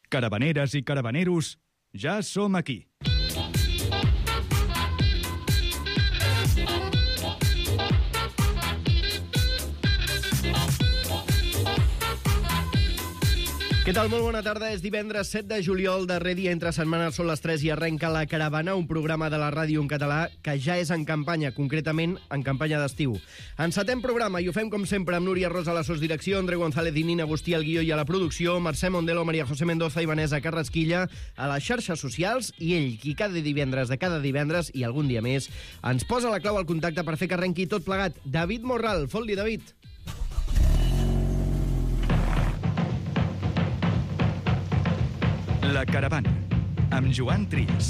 Caravaneres i caravaneros, ja som aquí. Què tal? Molt bona tarda. És divendres 7 de juliol, darrer dia entre setmanes, són les 3 i arrenca La Caravana, un programa de la ràdio en català que ja és en campanya, concretament en campanya d'estiu. Encetem programa i ho fem com sempre amb Núria Rosa a la sosdirecció, Andreu González i Nina Agustí al guió i a la producció, Mercè Mondelo, Maria José Mendoza i Vanessa Carrasquilla a les xarxes socials i ell, qui cada divendres de cada divendres i algun dia més, ens posa la clau al contacte per fer que arrenqui tot plegat. David Morral. Fot-li, David. La Caravana, amb Joan Trias.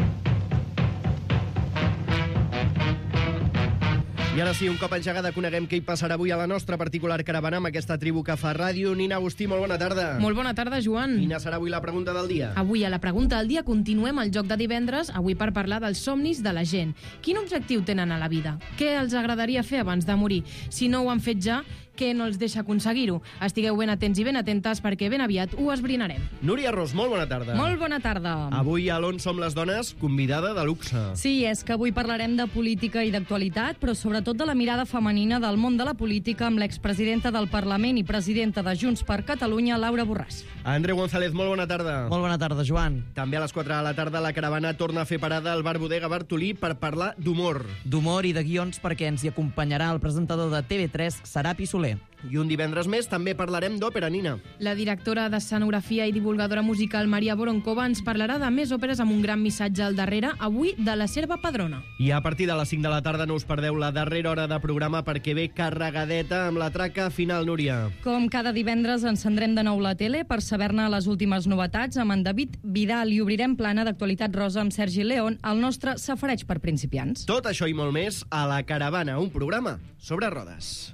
I ara sí, un cop engegada, coneguem què hi passarà avui a la nostra particular caravana amb aquesta tribu que fa ràdio. Nina Agustí, molt bona tarda. Molt bona tarda, Joan. Quina serà avui la pregunta del dia? Avui a la pregunta del dia continuem el joc de divendres, avui per parlar dels somnis de la gent. Quin objectiu tenen a la vida? Què els agradaria fer abans de morir? Si no ho han fet ja, què no els deixa aconseguir-ho? Estigueu ben atents i ben atentes perquè ben aviat ho esbrinarem. Núria Ros, molt bona tarda. Molt bona tarda. Avui a l'On som les dones, convidada de luxe. Sí, és que avui parlarem de política i d'actualitat, però sobretot de la mirada femenina del món de la política amb l'expresidenta del Parlament i presidenta de Junts per Catalunya, Laura Borràs. Andreu González, molt bona tarda. Molt bona tarda, Joan. També a les 4 de la tarda la caravana torna a fer parada al bar Bodega Bartolí per parlar d'humor. D'humor i de guions perquè ens hi acompanyarà el presentador de TV3, Serapi Soler. I un divendres més també parlarem d'òpera, Nina. La directora d'escenografia i divulgadora musical Maria Voronkova ens parlarà de més òperes amb un gran missatge al darrere, avui de la Serva Padrona. I a partir de les 5 de la tarda no us perdeu la darrera hora de programa perquè ve carregadeta amb la traca final, Núria. Com cada divendres encendrem de nou la tele per saber-ne les últimes novetats amb en David Vidal i obrirem plana d'actualitat rosa amb Sergi León, el nostre safareig per principiants. Tot això i molt més a La Caravana, un programa sobre rodes.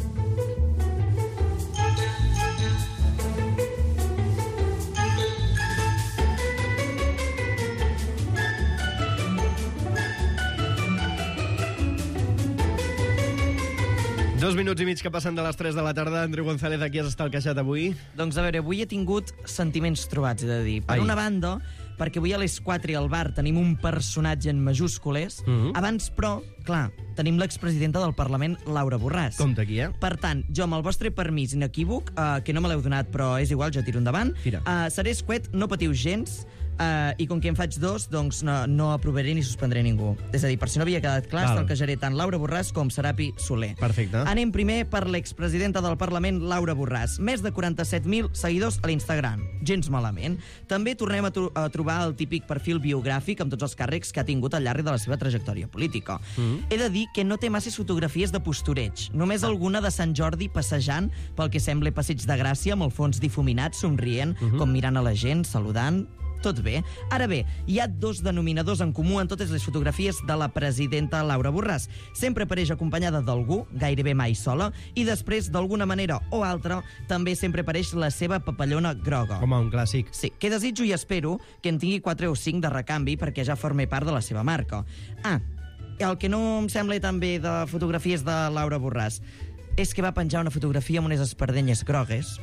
Dos minuts i mig que passen de les 3 de la tarda. Andreu González, aquí has estalquejat avui? Doncs a veure, avui he tingut sentiments trobats, he de dir. Per una banda, perquè avui a les 4 i al bar tenim un personatge en majúscules. Abans, però, clar, tenim l'expresidenta del Parlament, Laura Borràs. Compte aquí, Per tant, jo, amb el vostre permís inequívoc, que no me l'heu donat, però és igual, jo tiro endavant, seré escuet, no patiu gens, i com que en faig dos, doncs no aprovaré ni suspendré ningú. És a dir, per si no havia quedat clar, estalquejaré tant Laura Borràs com Serapi Soler. Perfecte. Anem primer per l'expresidenta del Parlament, Laura Borràs. Més de 47.000 seguidors a l'Instagram. Gens malament. També tornem a trobar el típic perfil biogràfic amb tots els càrrecs que ha tingut al llarg de la seva trajectòria política. He de dir que no té masses fotografies de postureig. Només alguna de Sant Jordi passejant pel que sembla Passeig de Gràcia, amb el fons difuminat, somrient, com mirant a la gent, saludant. Tot bé. Ara bé, hi ha dos denominadors en comú en totes les fotografies de la presidenta Laura Borràs. Sempre apareix acompanyada d'algú, gairebé mai sola, i després, d'alguna manera o altra, també sempre apareix la seva papallona groga. Com un clàssic. Sí, que desitjo i espero que en tingui 4 o 5 de recanvi perquè ja formi part de la seva marca. El que no em sembla també de fotografies de Laura Borràs és que va penjar una fotografia amb unes espardenyes grogues.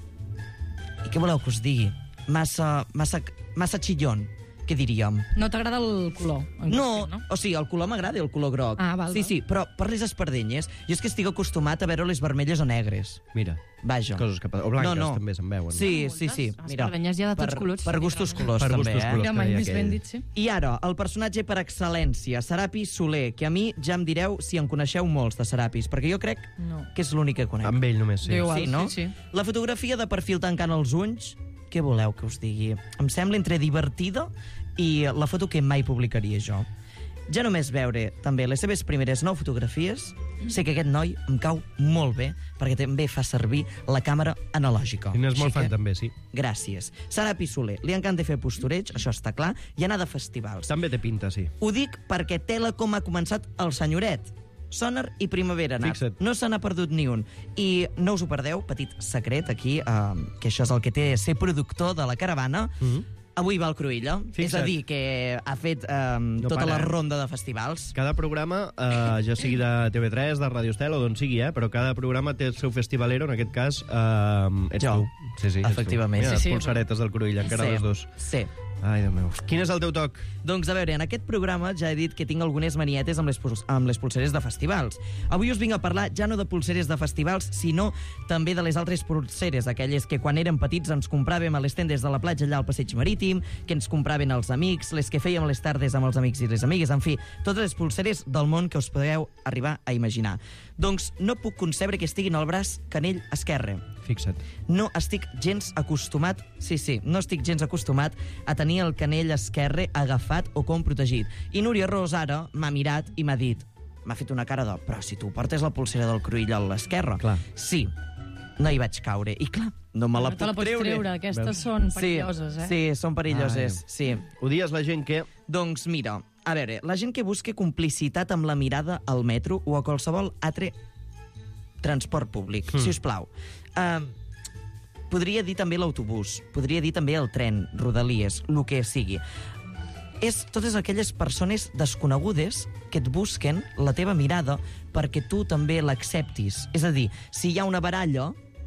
I què voleu que us digui? Massa chillón, què diríem? No t'agrada el color? No, o sigui, el color m'agrada, el color groc. Val. Sí, però per les espardenyes, jo és que estic acostumat a veure les vermelles o negres. Mira, vaja. coses que... O blanques també se'n veuen. Sí. Mira, espardenyes hi ha de tots colors. Per gustos colors, per també, gustos colors, mai més ben dit, sí. I ara, el personatge per excel·lència, Serapi Soler, que a mi ja em direu si en coneixeu molts de Serapis, perquè jo crec que és l'únic que conec. Amb ell només, sí. Sí, no? Sí. La fotografia de perfil tancant els ulls, què voleu que us digui? Em sembla entre divertida i la foto que mai publicaria jo. Ja només veure també les seves primeres 9 fotografies, sé que aquest noi em cau molt bé, perquè també fa servir la càmera analògica. I n'és molt fan, també, sí. Gràcies. Serapi Soler, li encanta fer postureig, això està clar, i anar de festivals. També té pinta, sí. Ho dic perquè tela com ha començat el senyoret. Sonar i Primavera Nat. Fixa't. No se n'ha perdut ni un. I no us ho perdeu, petit secret aquí, que això és el que té ser productor de la caravana. Avui va al Cruïlla. Fixa't. És a dir, que ha fet tota la ronda de festivals. Cada programa, ja sigui de TV3, de Radio Estel o d'on sigui, però cada programa té el seu festivalero, en aquest cas ets Jo. tu. Sí, ets Efectivament. tu. Mira, Sí, les polseretes del Cruïlla, encara les dos. Sí. Ai, Déu meu. Quin és el teu toc? Doncs, a veure, en aquest programa ja he dit que tinc algunes manietes amb les pulseres de festivals. Avui us vinc a parlar ja no de pulseres de festivals, sinó també de les altres pulseres, aquelles que quan érem petits ens compràvem a les tendes de la platja allà al Passeig Marítim, que ens compraven els amics, les que fèiem les tardes amb els amics i les amigues, en fi, totes les pulseres del món que us podeu arribar a imaginar. Doncs no puc concebre que estiguin al braç canell esquerre. Fixa't. No estic gens acostumat, no estic gens acostumat a tenir el canell esquerre agafat o com protegit. I Núria Ros ara m'ha mirat i m'ha dit, m'ha fet una cara de, però si tu portes la pulsera del Cruïlla a l'esquerra. Clar. Sí, no hi vaig caure. I clar, no me la No te la puc pots treure. Aquestes Veus? són perilloses, Sí, són perilloses, Ai. sí. Odies la gent que... Doncs mira, a veure, la gent que busca complicitat amb la mirada al metro o a qualsevol altre transport públic, si us plau. Podria dir també l'autobús, podria dir també el tren, Rodalies, el que sigui. És totes aquelles persones desconegudes que et busquen la teva mirada perquè tu també l'acceptis. És a dir, si hi ha una baralla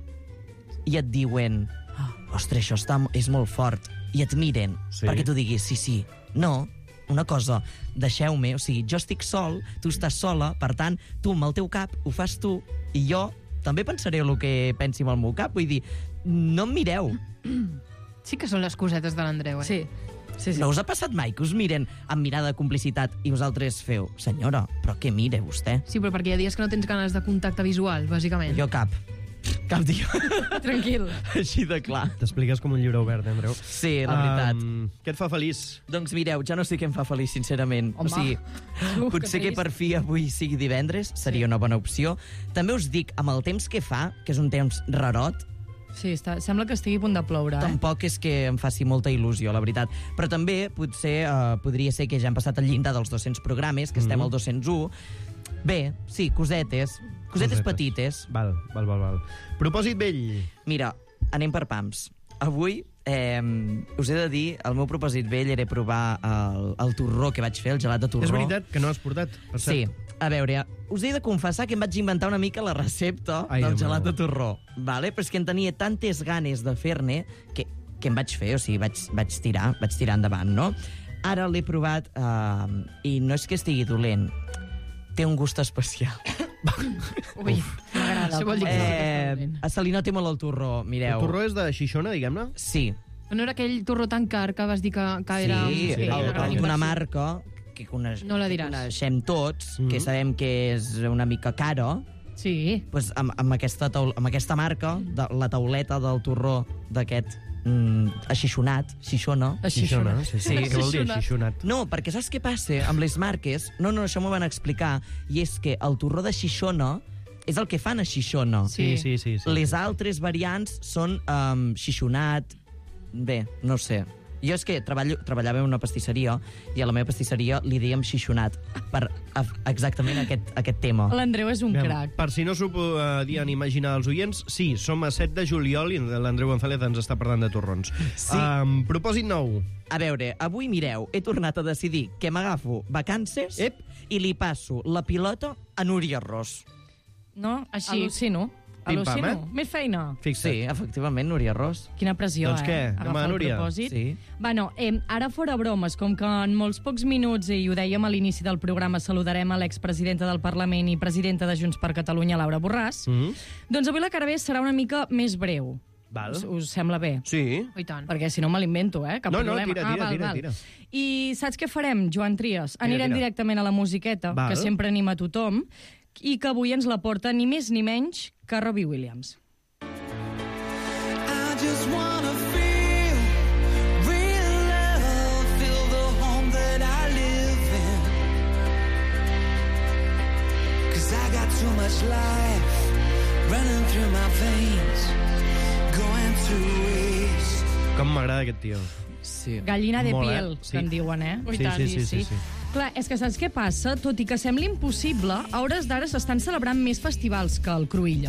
i et diuen ostres, això és molt fort, i et miren perquè tu diguis sí. No, una cosa, deixeu-me, o sigui, jo estic sol, tu estàs sola, per tant, tu amb el teu cap ho fas tu, i jo també pensaré el que pensi amb el meu cap, vull dir, no em mireu. Sí que són les cosetes de l'Andreu, Sí. No us ha passat mai que us miren amb mirada de complicitat i vosaltres feu, senyora, però què mira vostè? Sí, però perquè hi ha dies que no tens ganes de contacte visual, bàsicament. Jo cap dia. Tranquil. Així de clar. T'expliques com un llibre obert, Andreu. Sí, la veritat. Què et fa feliç? Doncs mireu, ja no sé què em fa feliç, sincerament. Home. O sigui, potser que per fi avui sigui divendres, seria una bona opció. També us dic, amb el temps que fa, que és un temps rarot, Sí, sembla que estigui a punt de ploure. tampoc és que em faci molta il·lusió, la veritat. Però també potser podria ser que ja hem passat el llindar dels 200 programes, que estem al 201. Bé, sí, cosetes petites. Val. Propòsit vell. Mira, anem per pams. Avui us he de dir, el meu propòsit vell era provar el torró que vaig fer, el gelat de torró. És veritat que no has portat, per Sí, cert. a veure, us he de confessar que em vaig inventar una mica la recepta Ai, del Déu gelat meu. de torró, vale? Però és que en tenia tantes ganes de fer-ne que em vaig fer, o sigui, vaig tirar endavant, no? Ara l'he provat i no és que estigui dolent, té un gust especial. Ui, m'agrada. Això vol dir que no és Se li nota molt el torró, mireu. El torró és de Xixona, diguem-ne? Sí, No era aquell torró tan car que vas dir que era... d'una marca que No la diràs. coneixem tots, que sabem que és una mica cara, Sí. pues, amb aquesta marca, la tauleta del torró d'aquest aixixonat, Xixona. Xixona. Sí. Què vol dir Xixonat? No, perquè saps què passa amb les marques? No, això m'ho van explicar, i és que el torró de Xixona és el que fan a Xixona. Sí. Les altres variants són xixonat. Bé, no sé. Jo és que treballava en una pastisseria i a la meva pastisseria li dèiem xixonat per exactament aquest tema. L'Andreu és un Aviam, crac. Per si no s'ho podien imaginar els oients, sí, som a 7 de juliol i l'Andreu González ens està parlant de torrons. Sí. Propòsit nou. A veure, avui, mireu, he tornat a decidir que m'agafo vacances i li passo la pilota a Núria Ros. No? Així. Al·lucino. Pim-pam, Al·lucino. Més feina. Fixa't. Sí, efectivament, Núria Ros. Quina pressió, Doncs què? Anem a Agafar el Núria? propòsit. Sí. Bueno, ara fora bromes, com que en molts pocs minuts, i ho dèiem a l'inici del programa, saludarem a l'expresidenta del Parlament i presidenta de Junts per Catalunya, Laura Borràs, doncs avui la cara B serà una mica més breu. Val. Us sembla bé? Sí. I tant. Perquè si no me l'invento, Cap No, problema. tira. I saps què farem, Joan Trias? Anirem tira. directament a la musiqueta, Val. que sempre anima tothom, i que avui ens la porta ni més ni menys que Robbie Williams. I just wanna feel real love, feel the home that I live in. 'Cause I got too much life running through my veins, going to waste. Com m'agrada aquest tio. Sí. Gallina de Molt, piel, sí. que en diuen, Ui, Sí, tant, sí. Clar, és que saps què passa? Tot i que sembli impossible, a hores d'ara s'estan celebrant més festivals que el Cruïlla.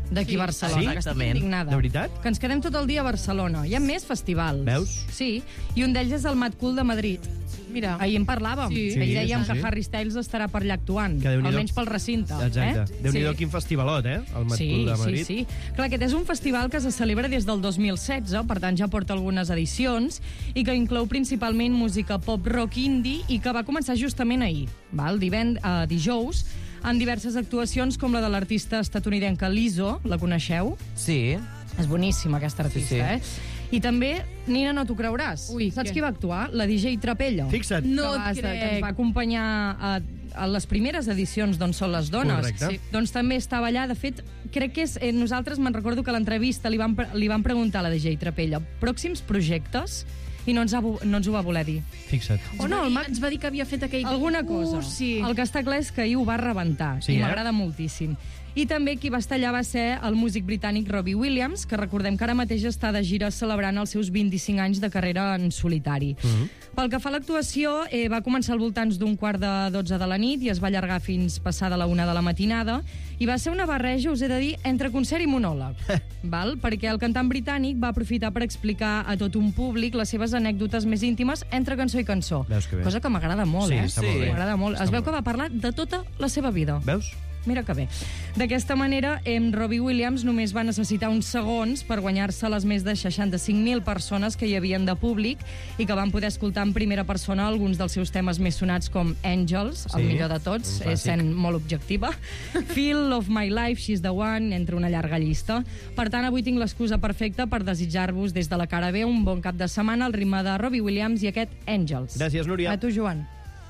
d'aquí a Barcelona. Sí? Que estic Exactament. indignada. De veritat? Que ens quedem tot el dia a Barcelona. Hi ha més festivals. Veus? Sí, i un d'ells és el Mad Cool de Madrid. Mira. Ahir en parlàvem. Sí. Ahir dèiem Sí, sí. que Harry Styles estarà per allà actuant. Que Déu-n'hi-do. Almenys pel recinte. Exacte. Déu-n'hi-do Sí. quin festivalot, el Mad Sí, Cool de Madrid. sí, sí. Clar, aquest és un festival que se celebra des del 2016, per tant ja porta algunes edicions, i que inclou principalment música pop-rock indie i que va començar justament ahir, val? Dijous, en diverses actuacions com la de l'artista estatunidenca Lizzo, la coneixeu? Sí. És boníssima aquesta artista, Sí, sí. I també, Nina, no t'ho creuràs. Ui, saps què? qui va actuar? La DJ Trapello. Fixa't. No que, et crec. que ens va acompanyar a les primeres edicions d'On són les dones. Correcte. Sí. Doncs també estava allà. De fet, crec que és... Nosaltres, me'n recordo que a l'entrevista li van preguntar a la DJ Trapello pròxims projectes i no ens ho va voler dir. Fixa't. O no, ens va dir que havia fet aquell Alguna concurs, cosa. Sí. El que està clar és que ahir ho va rebentar Sí, i eh? m'agrada moltíssim. I també qui va estar allà va ser el músic britànic Robbie Williams, que recordem que ara mateix està de gira celebrant els seus 25 anys de carrera en solitari. Pel que fa a l'actuació, va començar al voltants d'un 11:45 de la nit i es va allargar fins passada la 1 de la matinada, i va ser una barreja, us he de dir, entre concert i monòleg, val? Perquè el cantant britànic va aprofitar per explicar a tot un públic les seves anècdotes més íntimes entre cançó i cançó. Veus que bé. Cosa que m'agrada molt, Sí, eh? està molt bé. M'agrada molt. Està Es veu molt que bé. va parlar de tota la seva vida. Veus? Mira que bé. D'aquesta manera, Robbie Williams només va necessitar uns segons per guanyar-se les més de 65.000 persones que hi havien de públic i que van poder escoltar en primera persona alguns dels seus temes més sonats, com Angels, Sí, el millor de tots, un clàssic. sent molt objectiva, Feel of My Life, She's the One, entre una llarga llista. Per tant, avui tinc l'excusa perfecta per desitjar-vos des de la cara B un bon cap de setmana al ritme de Robbie Williams i aquest Angels. Gràcies, Núria. A tu, Joan.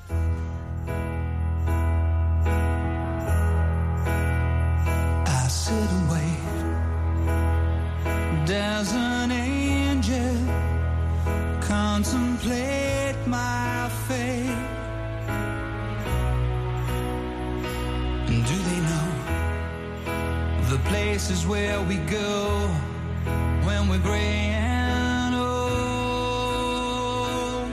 I sit and wait. There's an angel contemplate my fate. And do they know the places where we go when we're gray and old?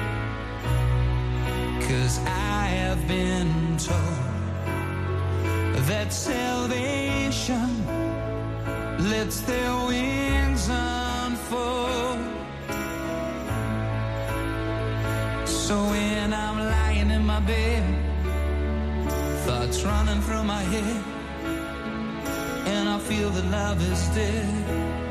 'Cause I have been told that salvation lets their wings unfold. So when I'm lying in my bed, thoughts running through my head, and I feel that love is dead,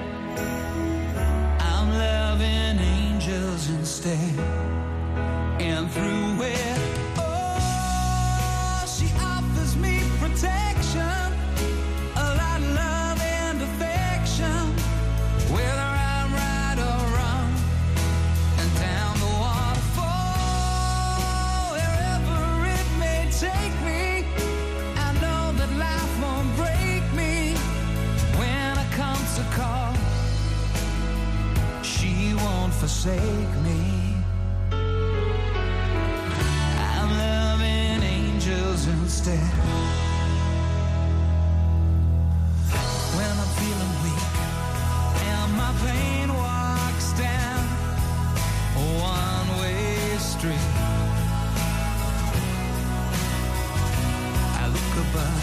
I'm loving angels instead. And through it, oh, she offers me protection, a lot of love and affection, whether I'm right or wrong, and down the waterfall, wherever it may take me, I know that life won't break me when I come to call. She won't forsake me. I'm loving angels instead. When I'm feeling weak and my pain walks down a one-way street, I look above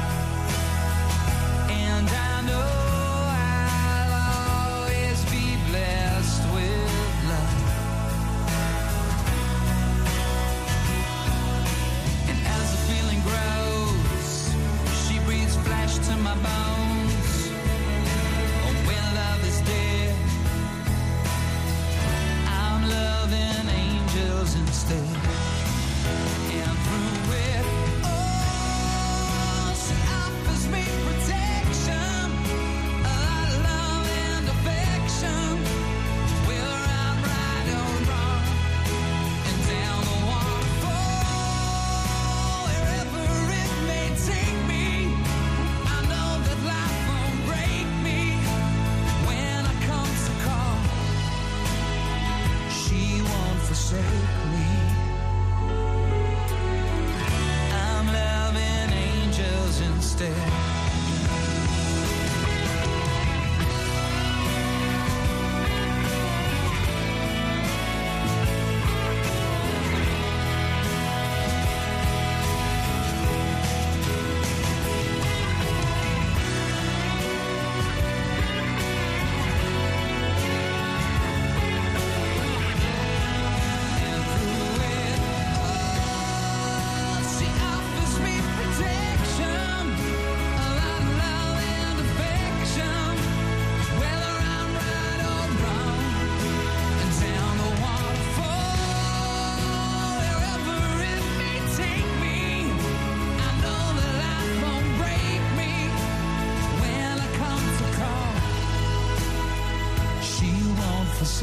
and I know I'll always be blessed with love. And as the feeling grows, she breathes flesh to my bones. Oh, when love is dead, I'm loving angels instead. And through it, oh, she offers me protection, a lot of love and affection, whether I'm right or wrong, and down the waterfall, wherever it may take me, I know that life won't break me when I come to call. She won't forsake me. I'm loving angels instead.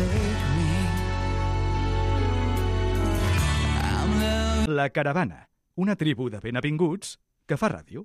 take me. I'm loving. La Caravana, una tribu de ben avinguts que fa ràdio.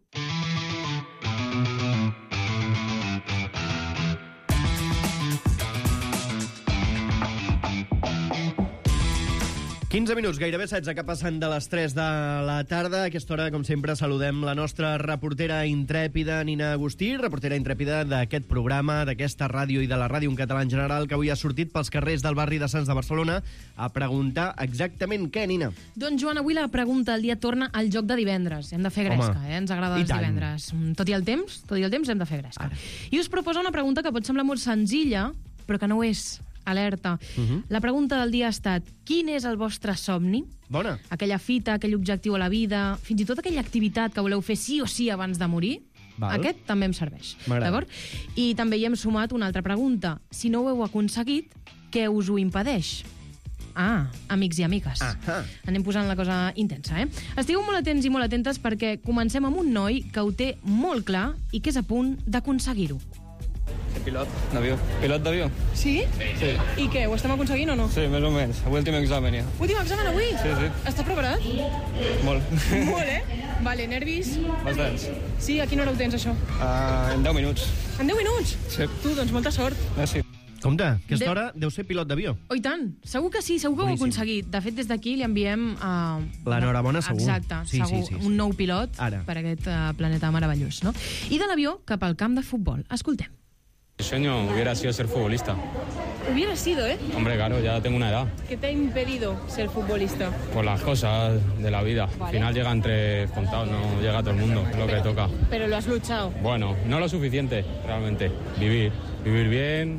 15 minuts, gairebé 16, que passen de les 3 de la tarda. A aquesta hora, com sempre, saludem la nostra reportera intrèpida, Nina Agustí, reportera intrèpida d'aquest programa, d'aquesta ràdio i de la ràdio en català en general, que avui ha sortit pels carrers del barri de Sants de Barcelona a preguntar exactament què, Nina? Doncs, Joan, avui la pregunta del dia torna al joc de divendres. Hem de fer gresca, Ens agrada els divendres. Tot i el temps hem de fer gresca. I us proposa una pregunta que pot semblar molt senzilla, però que no ho és. Alerta. La pregunta del dia ha estat: quin és el vostre somni? Bona. Aquella fita, aquell objectiu a la vida, fins i tot aquella activitat que voleu fer sí o sí abans de morir? Val. Aquest també em serveix. M'agrada. I també hi hem sumat una altra pregunta. Si no ho heu aconseguit, què us ho impedeix? Amics i amigues. Anem posant la cosa intensa, Estigueu molt atents i molt atentes perquè comencem amb un noi que ho té molt clar i que és a punt d'aconseguir-ho. Pilot d'avió. Pilot d'avió? Sí? Sí. I què, ho estem aconseguint o no? Sí, més o menys. Avui últim examen, ja. Últim examen avui? Sí. Estàs preparat? Molt. Molt, Vale, nervis? Bastants. Sí, a quina hora ho tens, això? En 10 minuts. En 10 minuts? Sí. Tu, doncs molta sort. Merci. Compte, aquesta hora deu ser pilot d'avió. Oh, i tant. Segur que sí, segur que ho heu aconseguit. De fet, des d'aquí li enviem... L'enhorabona, segur. Exacte, segur. Sí. Un nou pilot Ara. per aquest planeta meravellós, no? I de l'avió cap al camp de futbol. Escoltem. Mi sueño hubiera sido ser futbolista. Hubiera sido, Hombre, claro, ya tengo una edad. ¿Qué te ha impedido ser futbolista? Por las cosas de la vida. Vale. Al final llega entre contados, no llega a todo el mundo, es lo que toca. Pero lo has luchado. Bueno, no lo suficiente, realmente. Vivir bien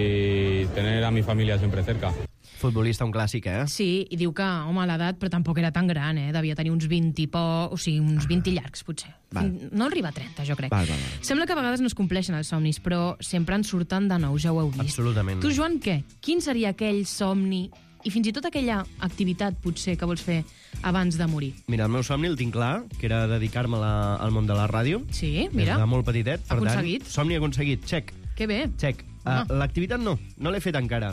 y tener a mi familia siempre cerca. Futbolista, un clàssic, Sí, i diu que, home, l'edat, però tampoc era tan gran, Devia tenir uns 20 i poc, o sigui, uns 20 i llargs, potser. Val. No arriba a 30, jo crec. Val. Sembla que a vegades no es compleixen els somnis, però sempre en surten de nous, ja ho heu vist. Absolutament. Tu, Joan, què? Quin seria aquell somni i fins i tot aquella activitat, potser, que vols fer abans de morir? Mira, el meu somni el tinc clar, que era dedicar-me al món de la ràdio. Sí, mira. Des de molt petitet. Per Aconseguit. tant, somni aconseguit. Check. Que bé. Check. L'activitat no l'he fet encara.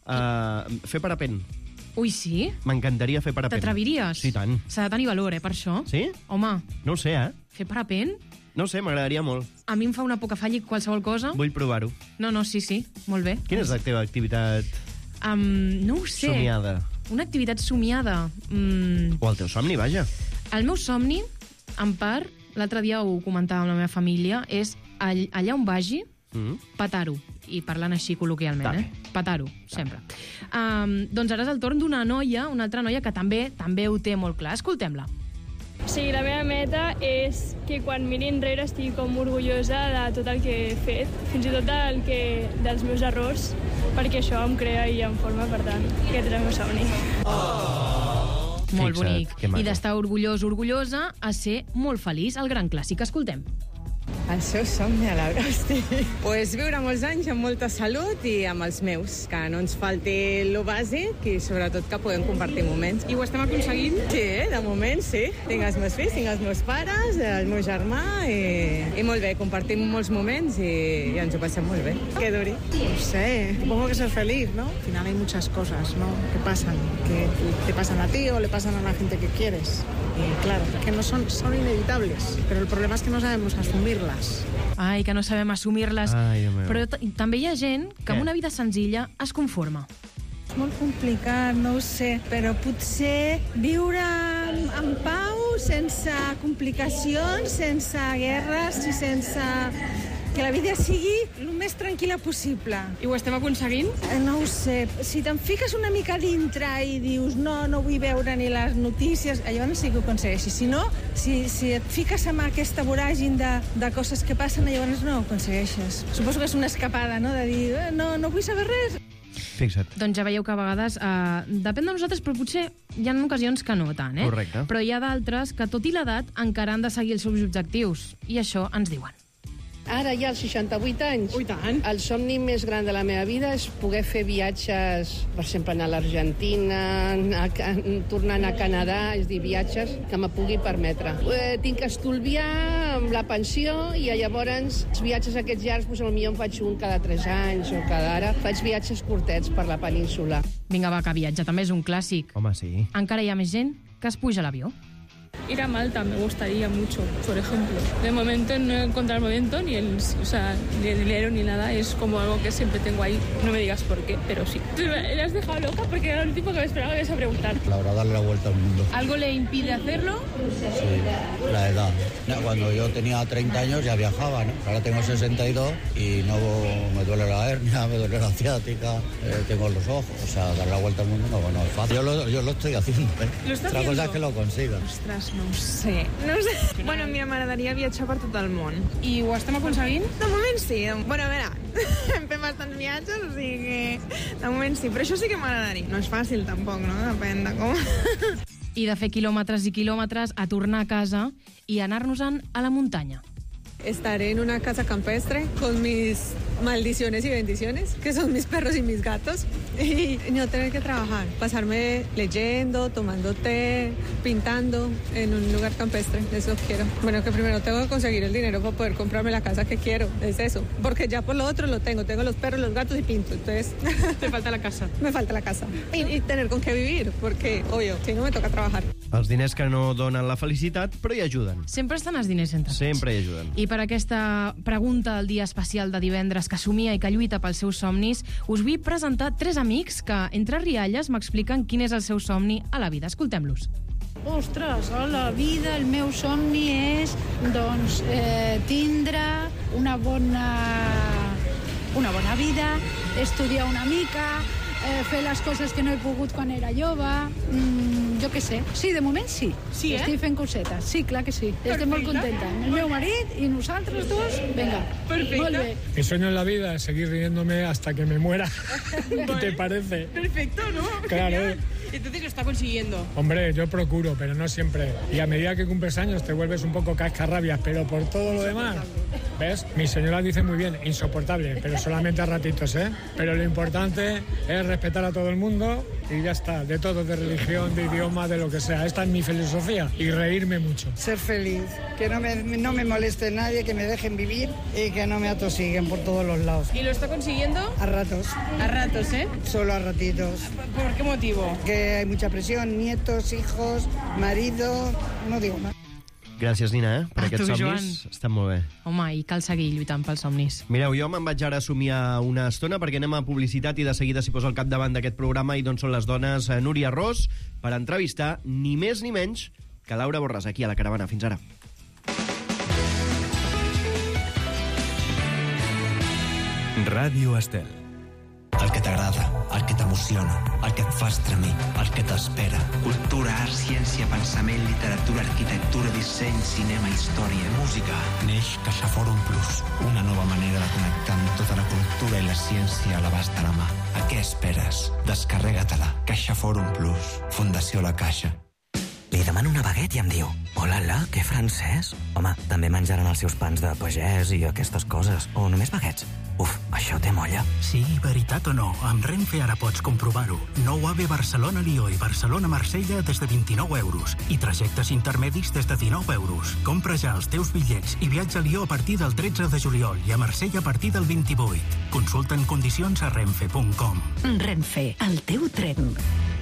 Fer parapent. Ui, sí? M'encantaria fer parapent. T'atreviries? Sí, tant. S'ha de tenir valor, per això. Sí? Home, No ho sé, fer parapent? No ho sé, m'agradaria molt. A mi em fa una por que falli qualsevol cosa. Vull provar-ho. No, sí, molt bé. Quina és la teva activitat No ho sé. somiada? Una activitat somiada. O el teu somni, vaja. El meu somni, en part, l'altre dia ho comentava amb la meva família, és allà on vagi, petar-ho. I parlant així col·loquialment, petar-ho, sempre. Doncs ara és el torn d'una noia, una altra noia, que també ho té molt clar. Escoltem-la. Sí, la meva meta és que quan miri enrere estigui com orgullosa de tot el que he fet, fins i tot dels meus errors, perquè això em crea i em forma, per tant, aquest és el meu somni. Molt Fixa't, bonic. que maco. I d'estar orgullós, orgullosa, a ser molt feliç. El gran clàssic. Escoltem. El seu somni a l'arbre, hosti. Pues viure molts anys amb molta salut i amb els meus, que no ens falti lo bàsic i sobretot que podem compartir moments. I ho estem aconseguint? Sí, de moment sí. Tinc els meus fills, tinc els meus pares, el meu germà i molt bé, compartim molts moments y ens ho passem molt bé. Que duri. No sé, supongo que ser feliz, ¿no? Al final hay muchas cosas, ¿no? Que pasan, que te pasan a ti o le pasan a la gente que quieres. Y claro, que no son inevitables, pero el problema es que no sabemos asumirlas. Ai, que no sabem assumir-les. Ai, Déu meu. Però també hi ha gent que amb una vida senzilla es conforma. És molt complicat, no ho sé, però potser viure en pau, sense complicacions, sense guerres i sense... que la vida sigui el més tranquil·la possible. I ho estem aconseguint? No ho sé. Si te'n fiques una mica dintre i dius no vull veure ni les notícies, llavors sí que ho aconsegueixis. Si no, si et fiques en aquesta voràgin de coses que passen, llavors no ho aconsegueixes. Suposo que és una escapada, no?, de dir no vull saber res. Fixa't. Doncs ja veieu que a vegades depèn de nosaltres, però potser hi ha ocasions que no tant, Correcte. Però hi ha d'altres que, tot i l'edat, encara han de seguir els seus objectius. I això ens diuen. Ara ja als 68 anys. Ui, tant. El somni més gran de la meva vida és poder fer viatges, per exemple, anar a l'Argentina, tornar a anar a Canadà, és dir, viatges que me pugui permetre. Tinc que estolviar amb la pensió i llavors els viatges aquests llargs, potser en faig un cada 3 anys o cada ara. Faig viatges curtets per la península. Vinga, va, que viatja, també és un clàssic. Home, sí. Encara hi ha més gent que es puja a l'avió. Ir a Malta me gustaría mucho, por ejemplo. De momento no he encontrado el momento, ni dinero ni nada. Es como algo que siempre tengo ahí. No me digas por qué, pero sí. Me has dejado loca porque era el tipo que me esperaba que ibas a preguntar. La verdad, darle la vuelta al mundo. ¿Algo le impide hacerlo? Sí, la edad. Cuando yo tenía 30 años ya viajaba, ¿no? Ahora tengo 62 y no me duele la hernia, me duele la ciática, tengo los ojos. O sea, dar la vuelta al mundo no es fácil. Yo lo estoy haciendo, ¿eh? ¿Lo estás Otra cosa haciendo? es que lo consiga. Ostres, no ho sé. Bueno, a mi m'agradaria viatjar per tot el món. I ho estem aconseguint? De moment sí. Bueno, a veure, hem fet bastants viatges, o sigui que de moment sí. Però això sí que m'agradaria. No és fàcil tampoc, no? Depèn de com. I de fer quilòmetres i quilòmetres a tornar a casa i anar-nos-en a la muntanya. Estaré en una casa campestre con mis maldiciones y bendiciones, que son mis perros y mis gatos, y no tener que trabajar, pasarme leyendo, tomando té, pintando en un lugar campestre, eso quiero. Bueno, que primero tengo que conseguir el dinero para poder comprarme la casa que quiero, es eso, porque ya por lo otro lo tengo los perros, los gatos y pinto, entonces... Te falta la casa. Me falta la casa. Y tener con qué vivir, porque, obvio, si no me toca trabajar. Els diners que no donen la felicitat, però hi ajuden. Sempre estan els diners entre tots. Sempre hi ajuden. I per aquesta pregunta del dia especial de divendres que somia i que lluita pels seus somnis, us vull presentar 3 amics que, entre rialles, m'expliquen quin és el seu somni a la vida. Escoltem-los. Ostres, a la vida el meu somni és, doncs, tindre una bona vida, estudiar una mica, fer les coses que no he pogut quan era jove, jo què sé. Sí, de moment sí. Sí, estic fent cosetes. Sí, clar que sí. Estic molt contenta. Amb el meu marit i nosaltres dos, venga. Perfecte. Molt bé. Mi sueño en la vida es seguir riéndome hasta que me muera. ¿Qué te parece? Perfecto, ¿no? Claro. Entonces lo está consiguiendo. Hombre, yo procuro, pero no siempre. Y a medida que cumples años te vuelves un poco cascarrabias, pero por todo lo demás, ¿ves? Mi señora dice muy bien, insoportable, pero solamente a ratitos, ¿eh? Pero lo importante es respetar a todo el mundo y ya está, de todo, de religión, de idioma, de lo que sea. Esta es mi filosofía y reírme mucho. Ser feliz, que no me moleste nadie, que me dejen vivir y que no me atosiguen por todos los lados. ¿Y lo está consiguiendo? A ratos. A ratos, ¿eh? Solo a ratitos. ¿Por qué motivo? Que hay mucha presión, nietos, hijos, marido, no digo más. Gràcies, Nina, per A aquests tu, somnis. Joan. Estan molt bé. Home, i cal seguir lluitant pels somnis. Mireu, jo me'n vaig ara a somiar una estona perquè anem a publicitat i de seguida s'hi posa al capdavant d'aquest programa i d'on són les dones Núria Ros per entrevistar ni més ni menys que Laura Borràs aquí a la Caravana. Fins ara. Ràdio Estel. El que t'agrada, el que t'emociona, el que et fa estremir, el que t'espera. Cultura, art, ciència, pensament, literatura, arquitectura, disseny, cinema, història, música. Neix CaixaForum Plus, una nova manera de connectar amb tota la cultura i la ciència a l'abast de la mà. A què esperes? Descarrega-te-la. CaixaForum Plus, Fundació La Caixa. Li demano una baguette i em diu «Hola, que francès?» Home, també menjaran els seus pans de pagès i aquestes coses. O només baguettes? Uf, això té molla. Sí, veritat o no, amb Renfe ara pots comprovar-ho. Nou AVE Barcelona-Lió i Barcelona-Marsella des de 29 euros i trajectes intermedis des de 19 euros. Compra ja els teus bitllets i viatja a Lió a partir del 13 de juliol i a Marsella a partir del 28. Consulta en condicions a renfe.com. Renfe, el teu tren.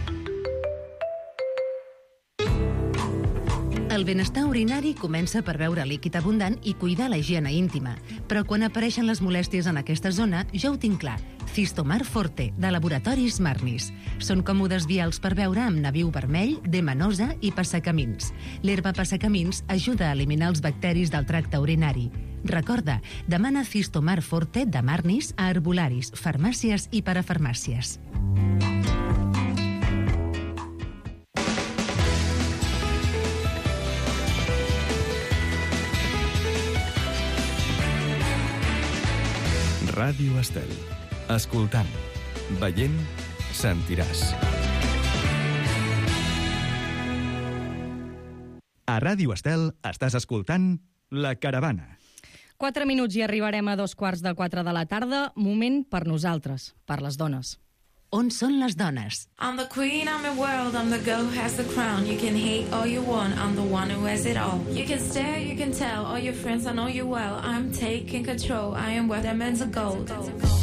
El benestar urinari comença per beure líquid abundant i cuidar la higiene íntima. Però quan apareixen les molèsties en aquesta zona, ja ho tinc clar. Cistomar Forte, de Laboratoris Marnis. Són còmodes vials per beure amb nabiu vermell, demanosa i passacamins. L'herba passacamins ajuda a eliminar els bacteris del tracte urinari. Recorda, demana Cistomar Forte de Marnis a herbolaris, farmàcies i parafarmàcies. Ràdio Estel. Escoltant, veient, sentiràs. A Ràdio Estel estàs escoltant La Caravana. 4 minuts i arribarem a 3:45 de la tarda. Moment per nosaltres, per les dones. On són les dones? I'm the queen, I'm the world, I'm the girl who has the crown. You can hate all you want, I'm the one who has it all. You can stare, you can tell, all your friends, I know you well. I'm taking control, I am worth diamonds of gold.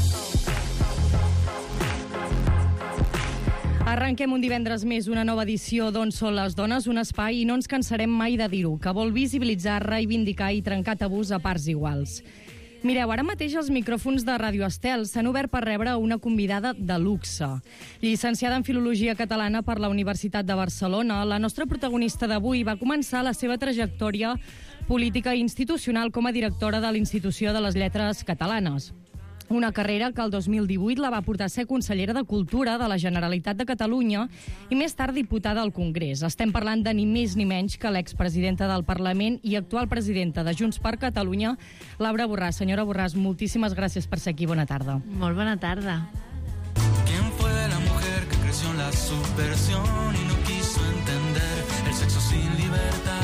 Arrenquem un divendres més una nova edició d'On són les dones, un espai, i no ens cansarem mai de dir-ho, que vol visibilitzar, reivindicar i trencar tabús a parts iguals. Mireu, ara mateix els micròfons de Ràdio Estel s'han obert per rebre una convidada de luxe. Llicenciada en Filologia Catalana per la Universitat de Barcelona, la nostra protagonista d'avui va començar la seva trajectòria política i institucional com a directora de l'Institució de les Lletres Catalanes. Una carrera que el 2018 la va portar a ser consellera de Cultura de la Generalitat de Catalunya i més tard diputada al Congrés. Estem parlant de ni més ni menys que l'expresidenta del Parlament i actual presidenta de Junts per Catalunya, Laura Borràs. Senyora Borràs, moltíssimes gràcies per ser aquí. Bona tarda. Molt bona tarda. ¿Quién fue la mujer que creció en la subversión y no quiso entender el sexo sin libertad?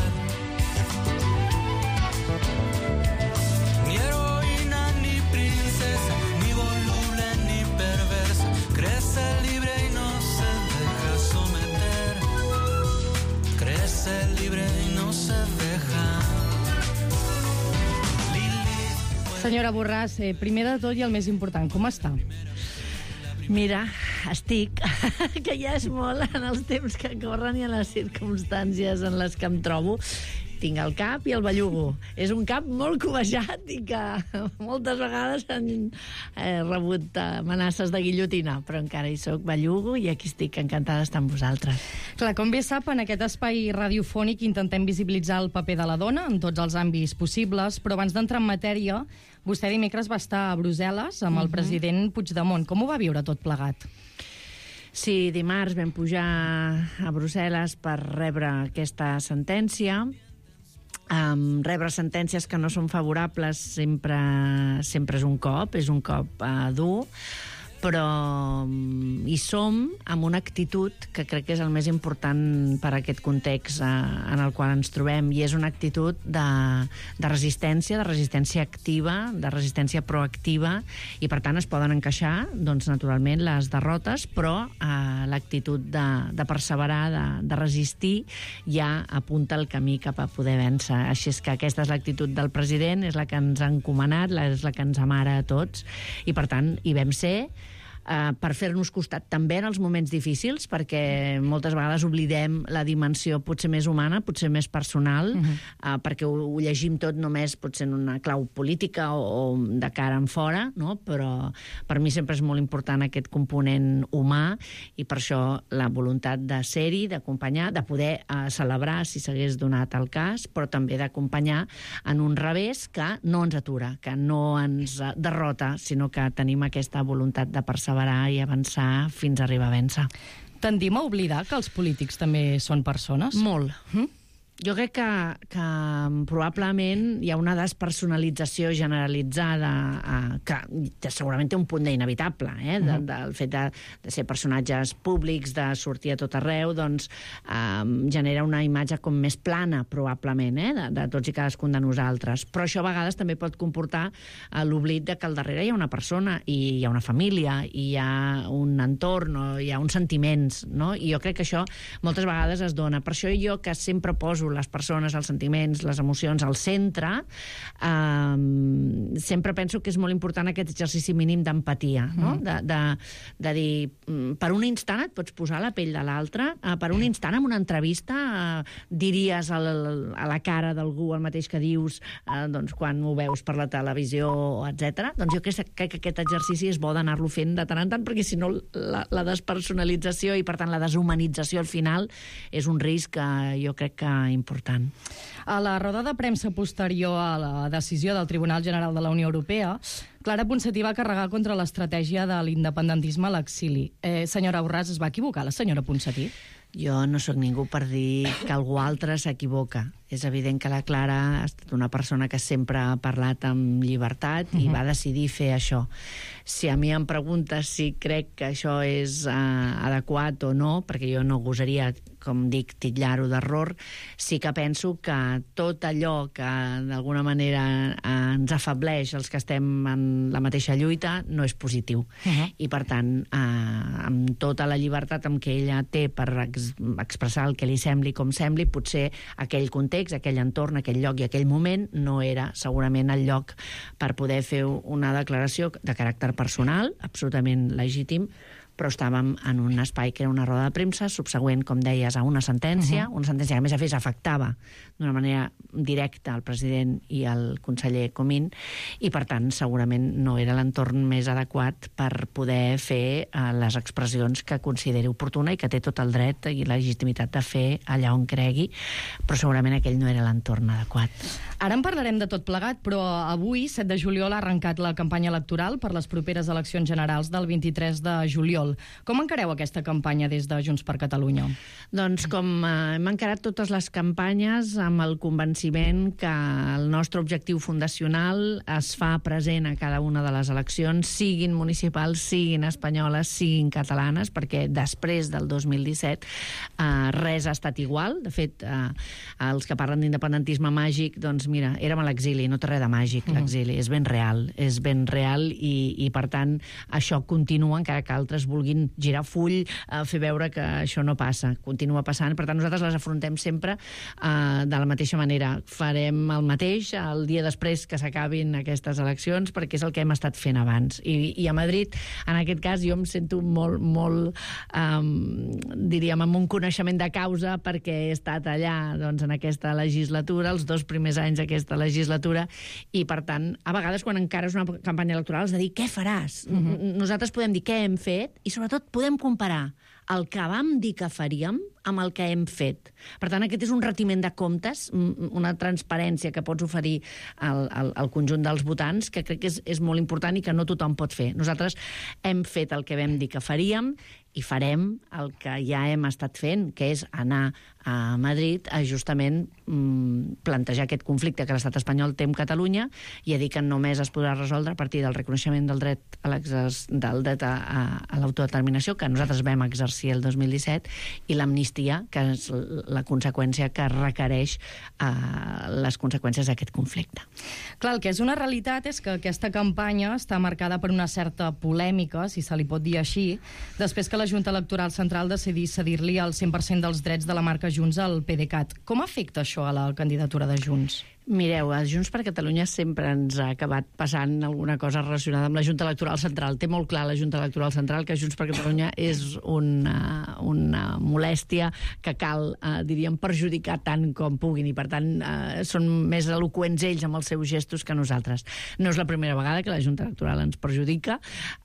Ni heroína, ni princesa, ni voluble, ni perversa. Crece libre y no se deja someter. Crece libre y no se deja. Senyora Borràs, primer de tot i el més important, com està? Mira, estic, que ja és molt en els temps que corren i en les circumstàncies en les que em trobo. Tinc el cap i el bellugo. És un cap molt cobejat i que moltes vegades han rebut amenaces de guillotina, però encara hi soc, bellugo, i aquí estic encantada d'estar amb vosaltres. Clar, com bé sap, en aquest espai radiofònic intentem visibilitzar el paper de la dona en tots els àmbits possibles, però abans d'entrar en matèria, vostè dimecres va estar a Brussel·les amb el president Puigdemont. Com ho va viure tot plegat? Sí, dimarts vam pujar a Brussel·les per rebre aquesta sentència. Rebre sentències que no són favorables sempre és un cop dur, però hi som amb una actitud que crec que és el més important per a aquest context en el qual ens trobem, i és una actitud de resistència activa, de resistència proactiva, i per tant es poden encaixar, doncs, naturalment, les derrotes, però l'actitud de perseverar, de resistir, ja apunta el camí cap a poder vèncer. Així és que aquesta és l'actitud del president, és la que ens ha encomanat, és la que ens amara a tots, i per tant hi vam ser, per fer-nos costat també en els moments difícils, perquè moltes vegades oblidem la dimensió potser més humana, potser més personal, perquè ho llegim tot només potser en una clau política o de cara en fora, no? Però per mi sempre és molt important aquest component humà, i per això la voluntat de ser-hi, d'acompanyar, de poder celebrar si s'hagués donat el cas, però també d'acompanyar en un revés que no ens atura, que no ens derrota, sinó que tenim aquesta voluntat de perseverar i avançar fins a arribar a vèncer. Tendim a oblidar que els polítics també són persones? Molt. Jo crec que probablement hi ha una despersonalització generalitzada que segurament té un punt d'inevitable, del fet de ser personatges públics, de sortir a tot arreu, doncs genera una imatge com més plana, probablement, de tots i cadascun de nosaltres. Però això a vegades també pot comportar l'oblit de que al darrere hi ha una persona, i hi ha una família, i hi ha un entorn, hi ha uns sentiments, no? I jo crec que això moltes vegades es dona. Per això jo, que sempre poso les persones, els sentiments, les emocions al centre, sempre penso que és molt important aquest exercici mínim d'empatia, no? De dir, per un instant et pots posar a la pell de l'altre, per un instant en una entrevista diries a la cara d'algú el mateix que dius doncs, quan ho veus per la televisió, etc. Doncs jo crec que aquest exercici és bo d'anar-lo fent de tant en tant, perquè si no la despersonalització i per tant la deshumanització al final és un risc que jo crec que important. A la roda de premsa posterior a la decisió del Tribunal General de la Unió Europea, Clara Ponsatí va carregar contra l'estratègia de l'independentisme a l'exili. Senyora Borràs, es va equivocar la senyora Ponsatí? Jo no sóc ningú per dir que algú altre s'equivoca. És evident que la Clara ha estat una persona que sempre ha parlat amb llibertat i va decidir fer això. Si a mi em preguntes si crec que això és adequat o no, perquè jo no gosaria, com dic, titllar-ho d'error, sí que penso que tot allò que d'alguna manera ens afableix els que estem en la mateixa lluita no és positiu. I per tant, amb tota la llibertat amb què ella té per expressar el que li sembli com sembli, potser aquell context, aquell entorn, aquell lloc i aquell moment no era segurament el lloc per poder fer una declaració de caràcter personal, absolutament legítim, però estàvem en un espai que era una roda de premsa subsegüent, com deies, a una sentència, una sentència que a més a més afectava d'una manera directa al president i al conseller Comín, i per tant segurament no era l'entorn més adequat per poder fer les expressions que consideri oportuna i que té tot el dret i la legitimitat de fer allà on cregui, però segurament aquell no era l'entorn adequat. Ara en parlarem de tot plegat, però avui, 7 de juliol, ha arrencat la campanya electoral per les properes eleccions generals del 23 de juliol. Com encareu aquesta campanya des de Junts per Catalunya? Doncs com hem encarat totes les campanyes amb el convenciment que el nostre objectiu fundacional es fa present a cada una de les eleccions, siguin municipals, siguin espanyoles, siguin catalanes, perquè després del 2017 res ha estat igual. De fet, els que parlen d'independentisme màgic, doncs mira, érem a l'exili, no té res de màgic, l'exili, és ben real i per tant això continua, encara que altres vulguin girar full, fer veure que això no passa, continua passant. Per tant, nosaltres les afrontem sempre de la mateixa manera. Farem el mateix el dia després que s'acabin aquestes eleccions, perquè és el que hem estat fent abans. I a Madrid, en aquest cas, jo em sento molt diríem, amb un coneixement de causa, perquè he estat allà doncs, en aquesta legislatura, els 2 primers anys d'aquesta legislatura, i per tant, a vegades quan encara és una campanya electoral has de dir què faràs. Nosaltres podem dir què hem fet i sobretot podem comparar el que vam dir que faríem amb el que hem fet. Per tant, aquest és un retiment de comptes, una transparència que pots oferir al conjunt dels votants, que crec que és molt important i que no tothom pot fer. Nosaltres hem fet el que vam dir que faríem i farem el que ja hem estat fent, que és anar a Madrid a justament plantejar aquest conflicte que l'estat espanyol té amb Catalunya i a dir que només es podrà resoldre a partir del reconeixement del dret a l'autodeterminació que nosaltres vam exercir el 2017 i l'amnistia, que és la conseqüència que requereix les conseqüències d'aquest conflicte. Clar, el que és una realitat és que aquesta campanya està marcada per una certa polèmica, si se li pot dir així, després que la Junta Electoral Central decidís cedir-li el 100% dels drets de la marca Junts al PDeCAT. Com afecta això a la candidatura de Junts? Mireu, a Junts per Catalunya sempre ens ha acabat passant alguna cosa relacionada amb la Junta Electoral Central. Té molt clar la Junta Electoral Central que Junts per Catalunya és una molèstia que cal, diríem, perjudicar tant com puguin i per tant són més eloqüents ells amb els seus gestos que nosaltres. No és la primera vegada que la Junta Electoral ens perjudica.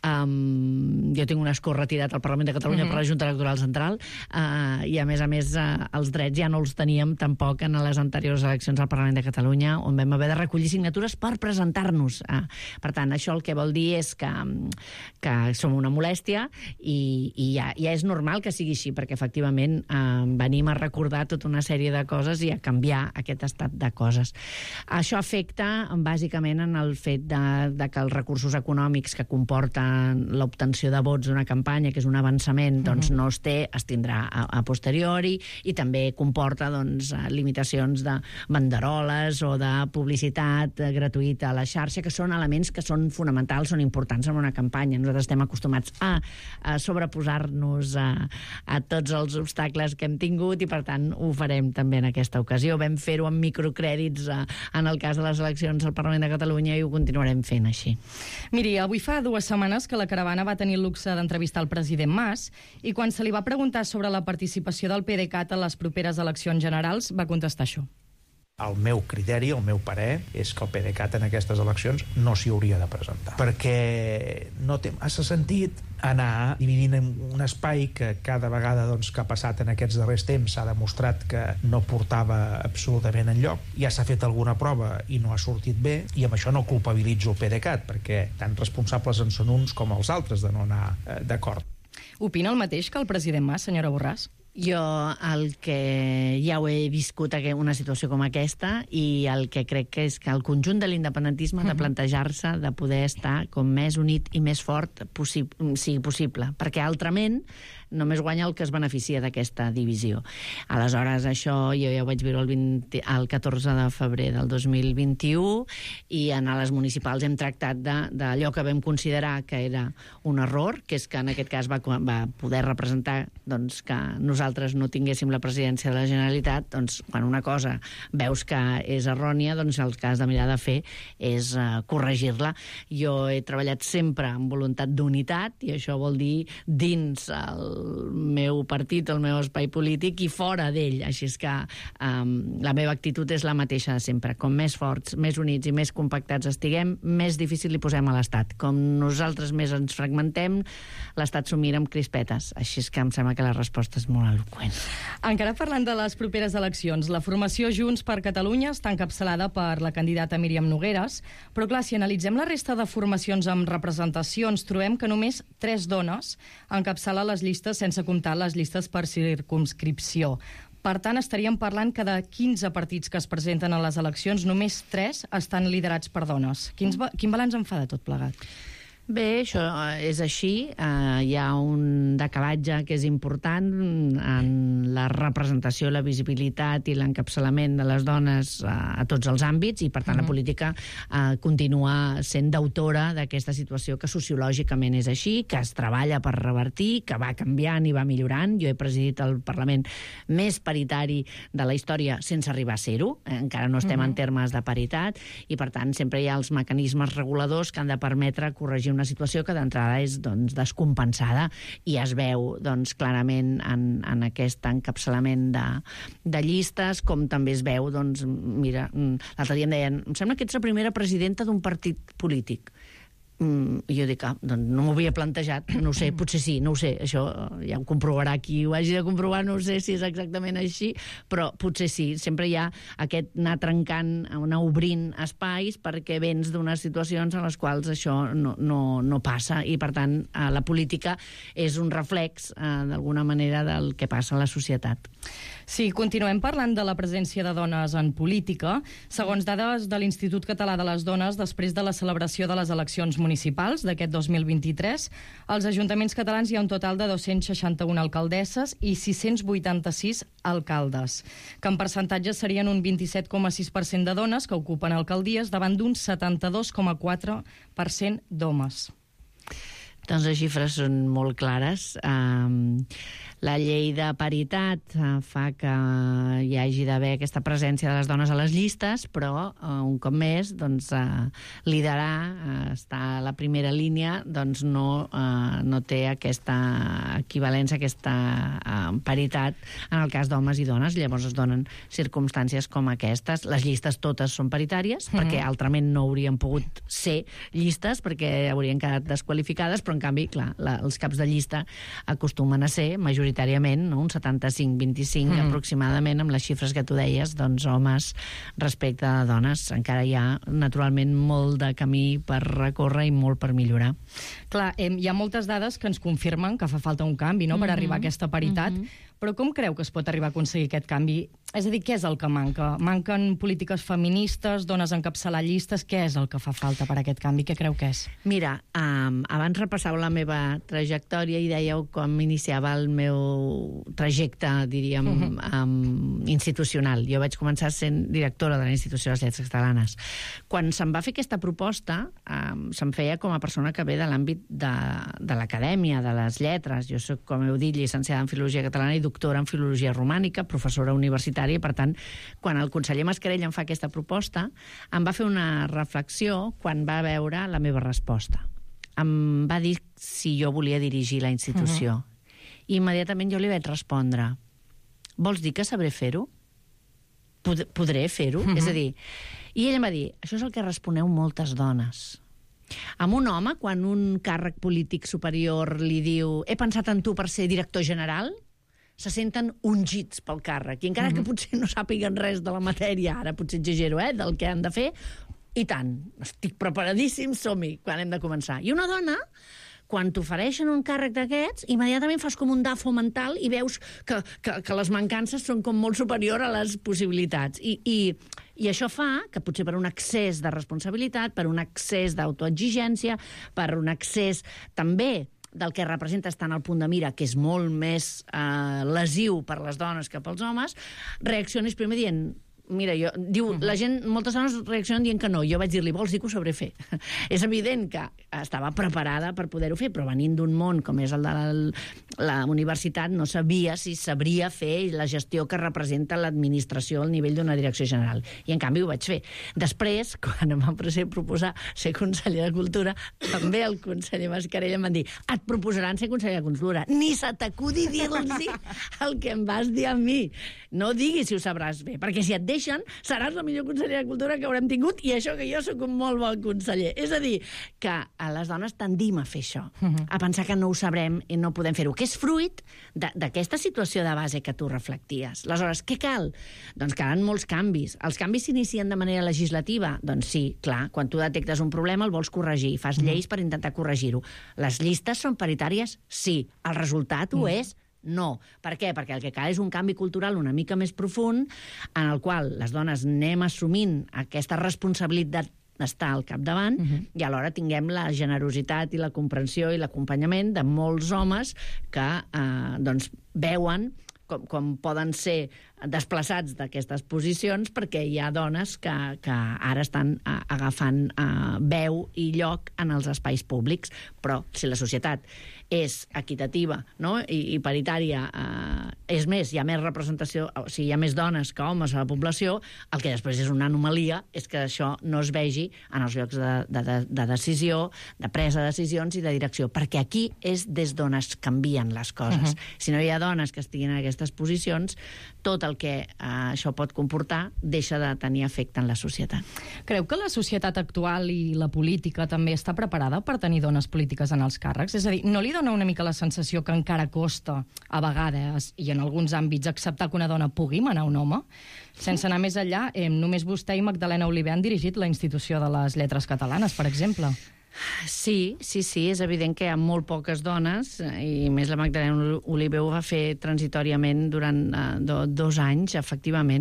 Jo tinc un escó retirat al Parlament de Catalunya per la Junta Electoral Central i a més els drets ja no els teníem tampoc en les anteriors eleccions al Parlament de Catalunya, on vam haver de recollir signatures per presentar-nos. Per tant, això el que vol dir és que som una molèstia i ja és normal que sigui així, perquè efectivament venim a recordar tota una sèrie de coses i a canviar aquest estat de coses. Això afecta bàsicament en el fet de que els recursos econòmics que comporten l'obtenció de vots d'una campanya, que és un avançament, doncs no es té, es tindrà a posteriori, i també comporta limitacions de banderoles o de publicitat gratuïta a la xarxa, que són elements que són fonamentals, són importants en una campanya. Nosaltres estem acostumats a sobreposar-nos a tots els obstacles que hem tingut i, per tant, ho farem també en aquesta ocasió. Vam fer-ho amb microcrèdits en el cas de les eleccions al Parlament de Catalunya i ho continuarem fent així. Miri, avui fa 2 setmanes que la Caravana va tenir el luxe d'entrevistar el president Mas i quan se li va preguntar sobre la participació del PDeCAT a les properes eleccions generals va contestar això. El meu criteri, el meu parer, és que el PDeCAT en aquestes eleccions no s'hi hauria de presentar. Perquè no té massa sentit anar dividint en un espai que cada vegada que ha passat en aquests darrers temps s'ha demostrat que no portava absolutament enlloc. Ja s'ha fet alguna prova i no ha sortit bé, i amb això no culpabilitzo el PDeCAT, perquè tan responsables en són uns com els altres de no anar d'acord. Opina el mateix que el president Mas, senyora Borràs? Jo el que ja ho he viscut una situació com aquesta i el que crec que és que el conjunt de l'independentisme ha de plantejar-se de poder estar com més unit i més fort sigui possible, perquè altrament només guanya el que es beneficia d'aquesta divisió. Aleshores, això jo ja ho vaig veure el 14 de febrer del 2021 i en les municipals hem tractat d'allò que vam considerar que era un error, que és que en aquest cas va poder representar doncs, que nosaltres no tinguéssim la presidència de la Generalitat. Doncs quan una cosa veus que és errònia, doncs el que has de mirar de fer és corregir-la. Jo he treballat sempre amb voluntat d'unitat i això vol dir dins el meu partit, el meu espai polític i fora d'ell. Així és que la meva actitud és la mateixa de sempre. Com més forts, més units i més compactats estiguem, més difícil li posem a l'Estat. Com nosaltres més ens fragmentem, l'Estat s'ho mira amb crispetes. Així és que em sembla que la resposta és molt eloqüent. Encara parlant de les properes eleccions, la formació Junts per Catalunya està encapçalada per la candidata Míriam Nogueras, però clar, si analitzem la resta de formacions amb representacions, trobem que només 3 dones encapçalen les llistes sense comptar les llistes per circumscripció. Per tant, estaríem parlant que de 15 partits que es presenten a les eleccions, només 3 estan liderats per dones. Quin balanç en fa de tot plegat? Bé, això és així. Hi ha un decalatge que és important en la representació, la visibilitat i l'encapçalament de les dones a tots els àmbits i, per tant, la política continua sent deutora d'aquesta situació que sociològicament és així, que es treballa per revertir, que va canviant i va millorant. Jo he presidit el Parlament més paritari de la història sense arribar a ser-ho. Encara no estem en termes de paritat i, per tant, sempre hi ha els mecanismes reguladors que han de permetre corregir una situació que d'entrada és descompensada i es veu clarament en aquest encapçalament de llistes, com també es veu, mira, l'altre dia em deien, em sembla que ets la primera presidenta d'un partit polític. I jo dic, no m'ho havia plantejat, no ho sé, potser sí, no ho sé, això ja ho comprovarà qui ho hagi de comprovar, no sé si és exactament així, però potser sí, sempre hi ha aquest anar trencant, anar obrint espais perquè vens d'unes situacions en les quals això no passa i, per tant, la política és un reflex, d'alguna manera, del que passa a la societat. Sí, continuem parlant de la presència de dones en política. Segons dades de l'Institut Català de les Dones, després de la celebració de les eleccions municipals d'aquest 2023, als ajuntaments catalans hi ha un total de 261 alcaldesses i 686 alcaldes, que en percentatge serien un 27,6% de dones que ocupen alcaldies davant d'un 72,4% d'homes. Doncs les xifres són molt clares. La llei de paritat fa que hi hagi d'haver aquesta presència de les dones a les llistes, però un cop més liderar, estar a la primera línia, no té aquesta equivalència, aquesta paritat en el cas d'homes i dones. Llavors es donen circumstàncies com aquestes. Les llistes totes són paritàries, perquè altrament no haurien pogut ser llistes, perquè haurien quedat desqualificades, però en canvi, clar, els caps de llista acostumen a ser majoritàriament, un 75-25 aproximadament, amb les xifres que tu deies, homes respecte a dones. Encara hi ha, naturalment, molt de camí per recórrer i molt per millorar. Clar, hi ha moltes dades que ens confirmen que fa falta un canvi, no?, per arribar a aquesta paritat, però com creu que es pot arribar a aconseguir aquest canvi? És a dir, què és el que manca? Manquen polítiques feministes, dones encapçalar llistes? Què és el que fa falta per a aquest canvi? Què creu que és? Mira, abans repassàveu la meva trajectòria i dèieu com iniciava el meu trajecte, diríem, institucional. Jo vaig començar sent directora de l'Institució de les Lletres Catalanes. Quan se'm va fer aquesta proposta, se'm feia com a persona que ve de l'àmbit de l'acadèmia, de les lletres. Jo soc, com heu dit, llicenciada en Filologia Catalana i doctora en Filologia Romànica, professora universitària, i per tant, quan el conseller Mascarell em fa aquesta proposta, em va fer una reflexió quan va veure la meva resposta. Em va dir si jo volia dirigir la institució. I immediatament jo li vaig respondre: vols dir que sabré fer-ho? Podré fer-ho? És a dir, i ell em va dir: això és el que responeu moltes dones. Amb un home, quan un càrrec polític superior li diu he pensat en tu per ser director general, se senten ungits pel càrrec. I encara que potser no sàpiguen res de la matèria, ara potser exagero, del que han de fer, i tant, estic preparadíssim, som-hi, quan hem de començar. I una dona, quan t'ofereixen un càrrec d'aquests, immediatament fas com un dafo mental i veus que les mancances són com molt superior a les possibilitats. I això fa que potser per un excés de responsabilitat, per un excés d'autoexigència, per un excés també del que representa estar en el punt de mira, que és molt més lesiu per les dones que pels homes, reaccionis primer dient... Mira, la gent, moltes dones reaccionen dient que no. Jo vaig dir-li, vols dir que ho sabré fer? És evident que estava preparada per poder-ho fer, però venint d'un món com és el de la universitat, no sabia si sabria fer la gestió que representa l'administració al nivell d'una direcció general. I, en canvi, ho vaig fer. Després, quan em van proposar ser conseller de Cultura, també el conseller Mascarell em van dir, et proposaran ser conseller de Cultura. Ni se t'acudi dir-los el que em vas dir a mi. No diguis si ho sabràs bé, perquè si et deixen, seràs la millor consellera de Cultura que haurem tingut, i això que jo sóc un molt bon conseller. És a dir, que a les dones tendim a fer això, a pensar que no ho sabrem i no podem fer-ho, que és fruit d'aquesta situació de base que tu reflecties. Aleshores, què cal? Doncs calen molts canvis. Els canvis s'inicien de manera legislativa? Doncs sí, clar, quan tu detectes un problema el vols corregir, fas lleis per intentar corregir-ho. Les llistes són paritàries? Sí. El resultat ho és? No. Per què? Perquè el que cal és un canvi cultural una mica més profund, en el qual les dones anem assumint aquesta responsabilitat d'estar al capdavant, i alhora tinguem la generositat i la comprensió i l'acompanyament de molts homes que veuen com poden ser desplaçats d'aquestes posicions, perquè hi ha dones que ara estan agafant veu i lloc en els espais públics. Però si la societat és equitativa, no? I paritària, és més, hi ha més representació, o sigui, hi ha més dones que homes a la població, el que després és una anomalia és que això no es vegi en els llocs de decisió, de presa de decisions i de direcció, perquè aquí és des d'on es canvien les coses. Si no hi ha dones que estiguin en aquestes posicions, tot el que això pot comportar deixa de tenir efecte en la societat. Creu que la societat actual i la política també està preparada per tenir dones polítiques en els càrrecs? És a dir, no li dona una mica la sensació que encara costa, a vegades, i en alguns àmbits, acceptar que una dona pugui manar un home? Sense anar més enllà, només vostè i Magdalena Oliver han dirigit la Institució de les Lletres Catalanes, per exemple. Sí, és evident que hi ha molt poques dones, i més la Magdalena Oliver ho va fer transitòriament durant 2 anys, efectivament.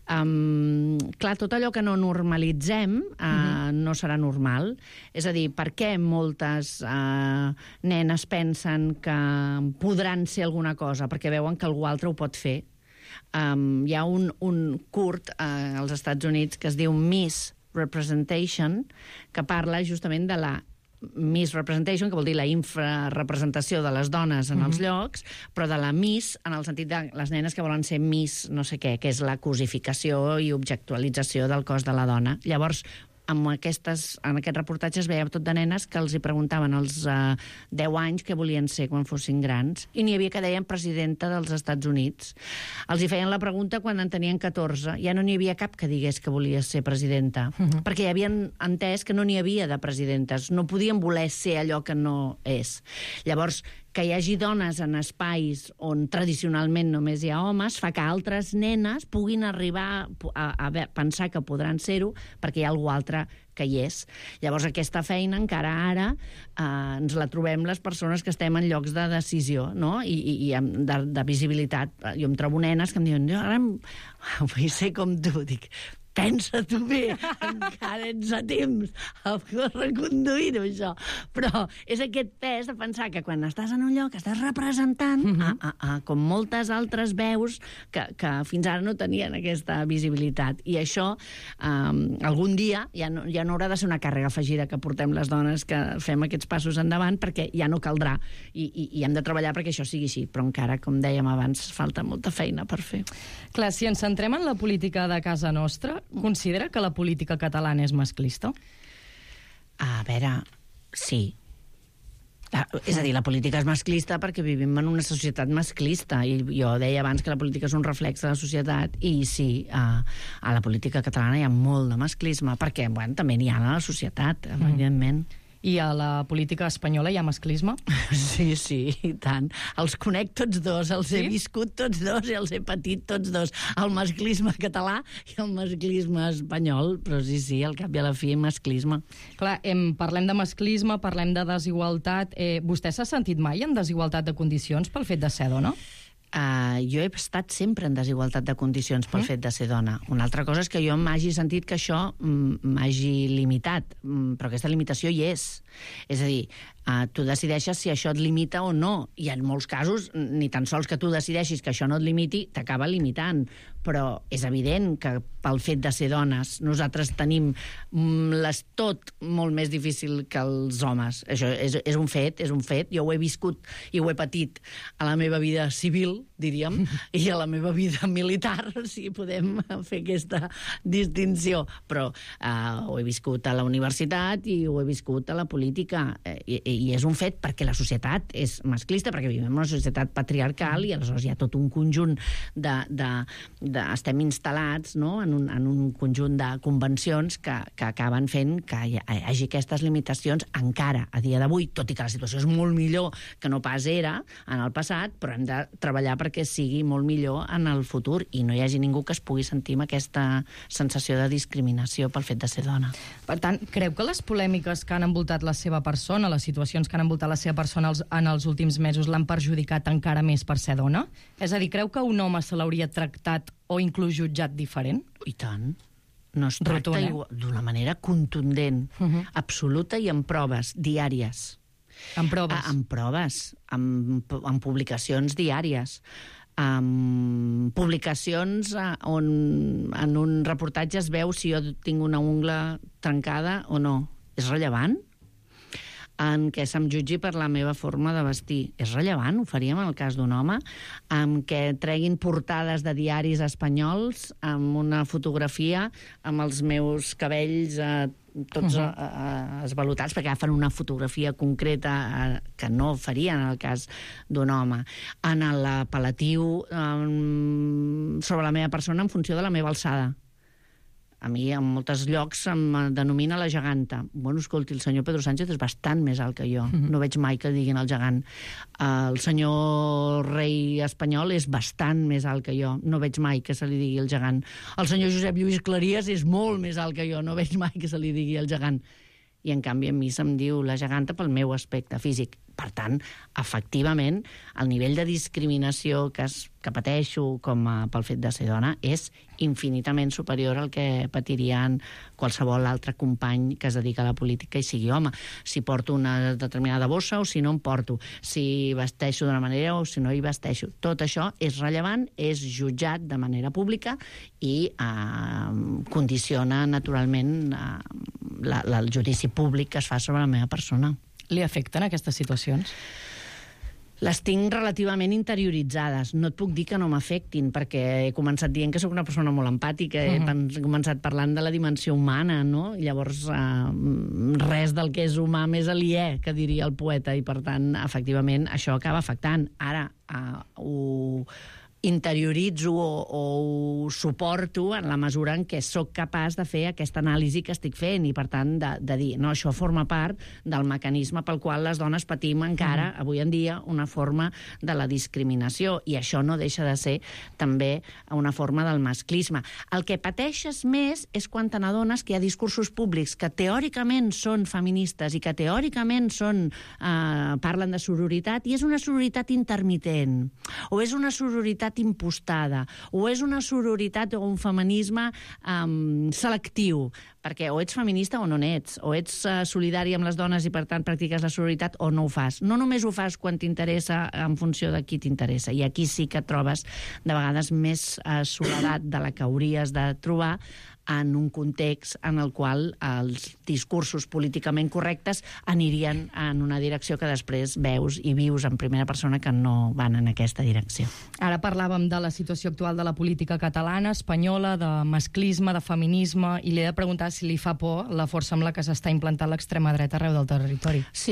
Clar, tot allò que no normalitzem no serà normal. És a dir, per què moltes nenes pensen que podran ser alguna cosa? Perquè veuen que algú altre ho pot fer. Hi ha un curt als Estats Units que es diu Miss Representation, que parla justament de la Miss Representation, que vol dir la infrarrepresentació de les dones en els llocs, però de la Miss en el sentit de les nenes que volen ser Miss no sé què, que és la cosificació i objectualització del cos de la dona. Llavors, en aquest reportatge es veia tot de nenes que els hi preguntaven als 10 anys què volien ser quan fossin grans, i n'hi havia que deien presidenta dels Estats Units. Els hi feien la pregunta quan en tenien 14, ja no n'hi havia cap que digués que volia ser presidenta, perquè ja havien entès que no n'hi havia de presidentes, no podien voler ser allò que no és. Llavors, que hi hagi dones en espais on tradicionalment només hi ha homes fa que altres nenes puguin arribar a pensar que podran ser-ho perquè hi ha algú altre que hi és. Llavors, aquesta feina encara ara ens la trobem les persones que estem en llocs de decisió, no? I de visibilitat. Jo em trobo nenes que em diuen, jo ara vull ser com tu. Dic, pensa-t'ho bé, encara ets a temps a reconduir-ho, això. Però és aquest pes de pensar que quan estàs en un lloc estàs representant com moltes altres veus que fins ara no tenien aquesta visibilitat. I això, algun dia, ja no haurà de ser una càrrega afegida que portem les dones que fem aquests passos endavant, perquè ja no caldrà. I hem de treballar perquè això sigui així. Però encara, com dèiem abans, falta molta feina per fer. Clar, si ens centrem en la política de casa nostra, considera que la política catalana és masclista? A veure, sí. És a dir, la política és masclista perquè vivim en una societat masclista, i jo deia abans que la política és un reflex de la societat, i sí, a la política catalana hi ha molt de masclisme, perquè, bueno, també n'hi ha a la societat, evidentment. I a la política espanyola hi ha masclisme? Sí, i tant. Els conec tots dos, els he Sí? viscut tots dos i els he patit tots dos. El masclisme català i el masclisme espanyol, però sí, al cap i a la fi, masclisme. Clar, parlem de masclisme, parlem de desigualtat. Vostè s'ha sentit mai en desigualtat de condicions pel fet de ser dona? Jo he estat sempre en desigualtat de condicions pel fet de ser dona. Una altra cosa és que jo m'hagi sentit que això m'hagi limitat, però aquesta limitació hi és. És a dir, tu decideixes si això et limita o no, i en molts casos, ni tan sols que tu decideixis que això no et limiti, t'acaba limitant. Però és evident que pel fet de ser dones nosaltres tenim tot molt més difícil que els homes. Això és un fet. Jo ho he viscut i ho he patit a la meva vida civil, diríem, i a la meva vida militar, si podem fer aquesta distinció. Però ho he viscut a la universitat i ho he viscut a la política. I és un fet perquè la societat és masclista, perquè vivim en una societat patriarcal i aleshores hi ha tot un conjunt estem instal·lats, no?, en un conjunt de convencions que acaben fent que hi hagi aquestes limitacions encara a dia d'avui, tot i que la situació és molt millor que no pas era en el passat, però hem de treballar perquè sigui molt millor en el futur i no hi hagi ningú que es pugui sentir amb aquesta sensació de discriminació pel fet de ser dona. Per tant, creu que les polèmiques que han envoltat la seva persona, les situacions que han envoltat la seva persona en els últims mesos l'han perjudicat encara més per ser dona? És a dir, creu que un home se l'hauria tractat o inclús jutjat diferent? I tant. No es tracta d'una manera contundent, absoluta i amb proves diàries. Amb proves? Amb proves, amb publicacions diàries. Amb publicacions on en un reportatge es veu si jo tinc una ungla trencada o no. És rellevant? En què se'm jutgi per la meva forma de vestir. És rellevant, ho faríem en el cas d'un home, en què treguin portades de diaris espanyols amb una fotografia amb els meus cabells tots esvalotats, perquè agafen una fotografia concreta que no farien en el cas d'un home. En l'apel·latiu sobre la meva persona en funció de la meva alçada. A mi, en molts llocs, em denomina la geganta. Bueno, escolti, el senyor Pedro Sánchez és bastant més alt que jo. No veig mai que diguin el gegant. El senyor rei espanyol és bastant més alt que jo. No veig mai que se li digui el gegant. El senyor Josep Lluís Claries és molt més alt que jo. No veig mai que se li digui el gegant. I, en canvi, a mi se'm diu la geganta pel meu aspecte físic. Per tant, efectivament, el nivell de discriminació que pateixo pel fet de ser dona és infinitament superior al que patirien qualsevol altre company que es dedica a la política i sigui home. Si porto una determinada bossa o si no en porto, si vesteixo d'una manera o si no hi vesteixo. Tot això és rellevant, és jutjat de manera pública i condiciona naturalment el judici públic que es fa sobre la meva persona. Li afecten aquestes situacions? Les tinc relativament interioritzades. No et puc dir que no m'afectin, perquè he començat dient que sóc una persona molt empàtica, he començat parlant de la dimensió humana, no? I llavors res del que és humà més aliè, que diria el poeta, i per tant, efectivament, això acaba afectant. Ara, ho interioritzo o ho suporto en la mesura en què sóc capaç de fer aquesta anàlisi que estic fent i, per tant, de dir, no, això forma part del mecanisme pel qual les dones patim encara, avui en dia, una forma de la discriminació, i això no deixa de ser també una forma del masclisme. El que pateixes més és quan te n'adones que hi ha discursos públics que teòricament són feministes i que teòricament parlen de sororitat, i és una sororitat intermitent, o és una sororitat impostada, o és una sororitat o un feminisme selectiu, perquè o ets feminista o no n'ets, o ets solidària amb les dones i per tant practiques la sororitat o no ho fas. No només ho fas quan t'interessa en funció de qui t'interessa, i aquí sí que trobes de vegades més soledat de la que hauries de trobar en un context en el qual els discursos políticament correctes anirien en una direcció que després veus i vius en primera persona que no van en aquesta direcció. Ara parlàvem de la situació actual de la política catalana, espanyola, de masclisme, de feminisme, i li he de preguntar si li fa por la força amb la que s'està implantant l'extrema dreta arreu del territori. Sí,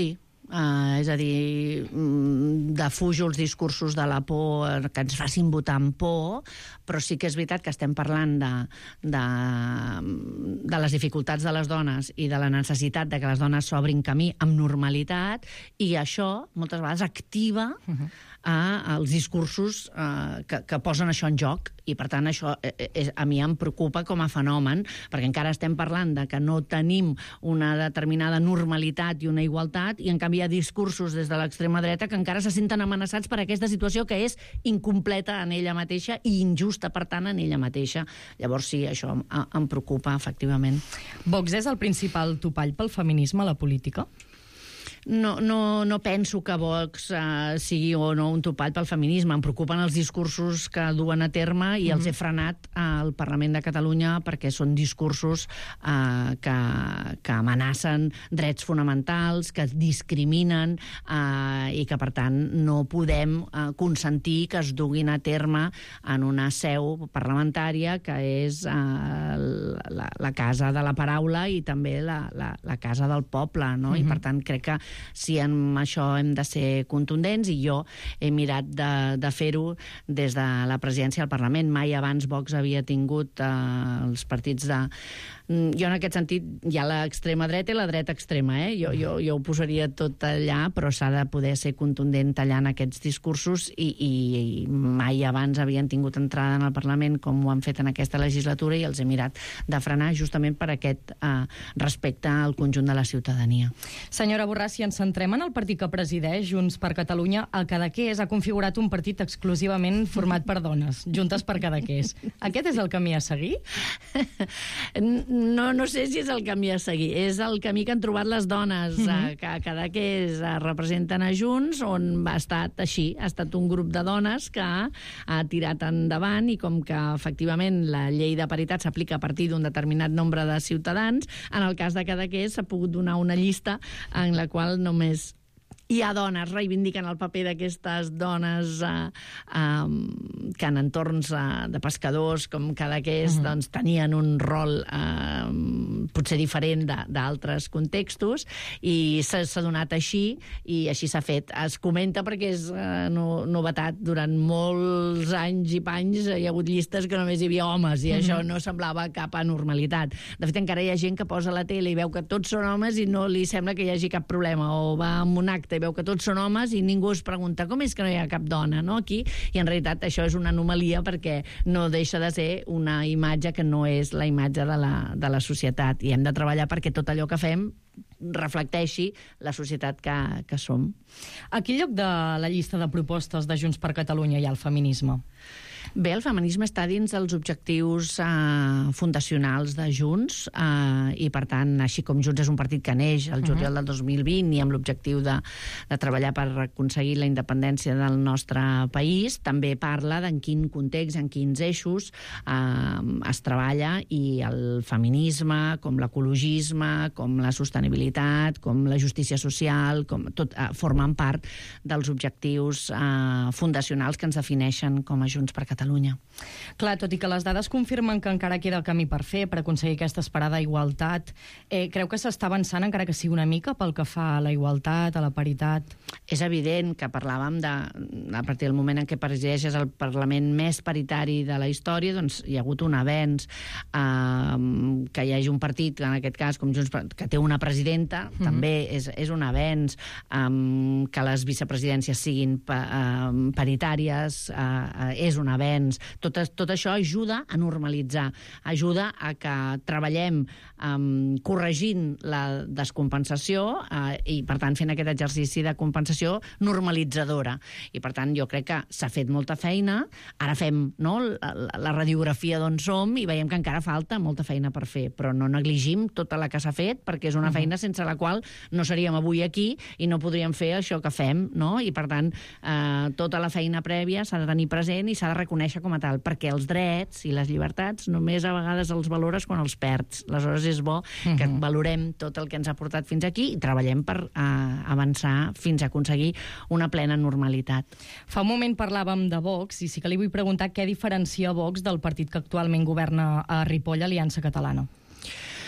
És a dir, defujo els discursos de la por que ens facin votar amb por, però sí que és veritat que estem parlant de les dificultats de les dones i de la necessitat de que les dones s'obrin camí amb normalitat, i això moltes vegades activa els discursos que posen això en joc, i per tant això a mi em preocupa com a fenomen, perquè encara estem parlant de que no tenim una determinada normalitat i una igualtat, i en canvi hi ha discursos des de l'extrema dreta que encara se senten amenaçats per aquesta situació que és incompleta en ella mateixa i injusta, per tant, en ella mateixa. Llavors sí, això em preocupa, efectivament. Vox és el principal topall pel feminisme a la política? No penso que Vox sigui o no un topall pel feminisme. Em preocupen els discursos que duen a terme i els he frenat al Parlament de Catalunya perquè són discursos que amenacen drets fonamentals, que discriminen i que, per tant, no podem consentir que es duguin a terme en una seu parlamentària que és la casa de la paraula i també la casa del poble, no? I, per tant, crec que si en això hem de ser contundents, i jo he mirat de fer-ho des de la presidència del Parlament. Mai abans Vox havia tingut els partits de... Jo, en aquest sentit, hi ha l'extrema dreta i la dreta extrema, Jo ho posaria tot allà, però s'ha de poder ser contundent tallant aquests discursos, i mai abans havien tingut entrada en el Parlament com ho han fet en aquesta legislatura, i els he mirat de frenar justament per aquest respecte al conjunt de la ciutadania. Senyora Borràs, si ens centrem en el partit que presideix, Junts per Catalunya, el Cadaqués ha configurat un partit exclusivament format per dones, Juntes per Cadaqués. Aquest és el camí a seguir? No sé si és el camí a seguir. És el camí que han trobat les dones que Cadaqués representen a Junts, on ha estat així. Ha estat un grup de dones que ha tirat endavant, i com que efectivament la llei de paritat s'aplica a partir d'un determinat nombre de ciutadans, en el cas de Cadaqués s'ha pogut donar una llista en la qual només hi ha dones, reivindiquen el paper d'aquestes dones que en entorns de pescadors com Cadaqués doncs, tenien un rol potser diferent d'altres contextos, i s'ha donat així, i així s'ha fet. Es comenta perquè és novetat. Durant molts anys i panys hi ha hagut llistes que només hi havia homes, i això no semblava cap anormalitat. De fet, encara hi ha gent que posa la tele i veu que tots són homes i no li sembla que hi hagi cap problema, o va a un acte i veu que tots són homes i ningú es pregunta com és que no hi ha cap dona, no, aquí? I en realitat això és una anomalia, perquè no deixa de ser una imatge que no és la imatge de la societat, i hem de treballar perquè tot allò que fem reflecteixi la societat que som. A quin lloc de la llista de propostes de Junts per Catalunya hi ha el feminisme? Bé, el feminisme està dins dels objectius fundacionals de Junts, i per tant, així com Junts és un partit que neix el juliol del 2020 i amb l'objectiu de treballar per aconseguir la independència del nostre país, també parla d'en quin context, en quins eixos es treballa, i el feminisme, com l'ecologisme, com la sostenibilitat, com la justícia social, tot formen part dels objectius fundacionals que ens defineixen com a Junts per Catalunya. Clar, tot i que les dades confirmen que encara queda camí per fer per aconseguir aquesta esperada igualtat, creu que s'està avançant, encara que sigui una mica, pel que fa a la igualtat, a la paritat? És evident que parlàvem a partir del moment en què presideixes el Parlament més paritari de la història, doncs hi ha hagut un avenç. Que hi hagi un partit, en aquest cas, com Junts, que té una presidenta, també és un avenç. Que les vicepresidències siguin paritàries és un avenç. Tot això ajuda a normalitzar, ajuda a que treballem corregint la descompensació i, per tant, fent aquest exercici de compensació normalitzadora. I, per tant, jo crec que s'ha fet molta feina. Ara fem la radiografia d'on som i veiem que encara falta molta feina per fer, però no negligim tota la que s'ha fet, perquè és una feina sense la qual no seríem avui aquí i no podríem fer això que fem, no? I, per tant, tota la feina prèvia s'ha de tenir present i s'ha de reconèixer com a tal, perquè els drets i les llibertats només a vegades els valores quan els perds. Aleshores és bo que valorem tot el que ens ha portat fins aquí i treballem per avançar fins a aconseguir una plena normalitat. Fa un moment parlàvem de Vox i sí que li vull preguntar què diferencia Vox del partit que actualment governa a Ripoll, Aliança Catalana.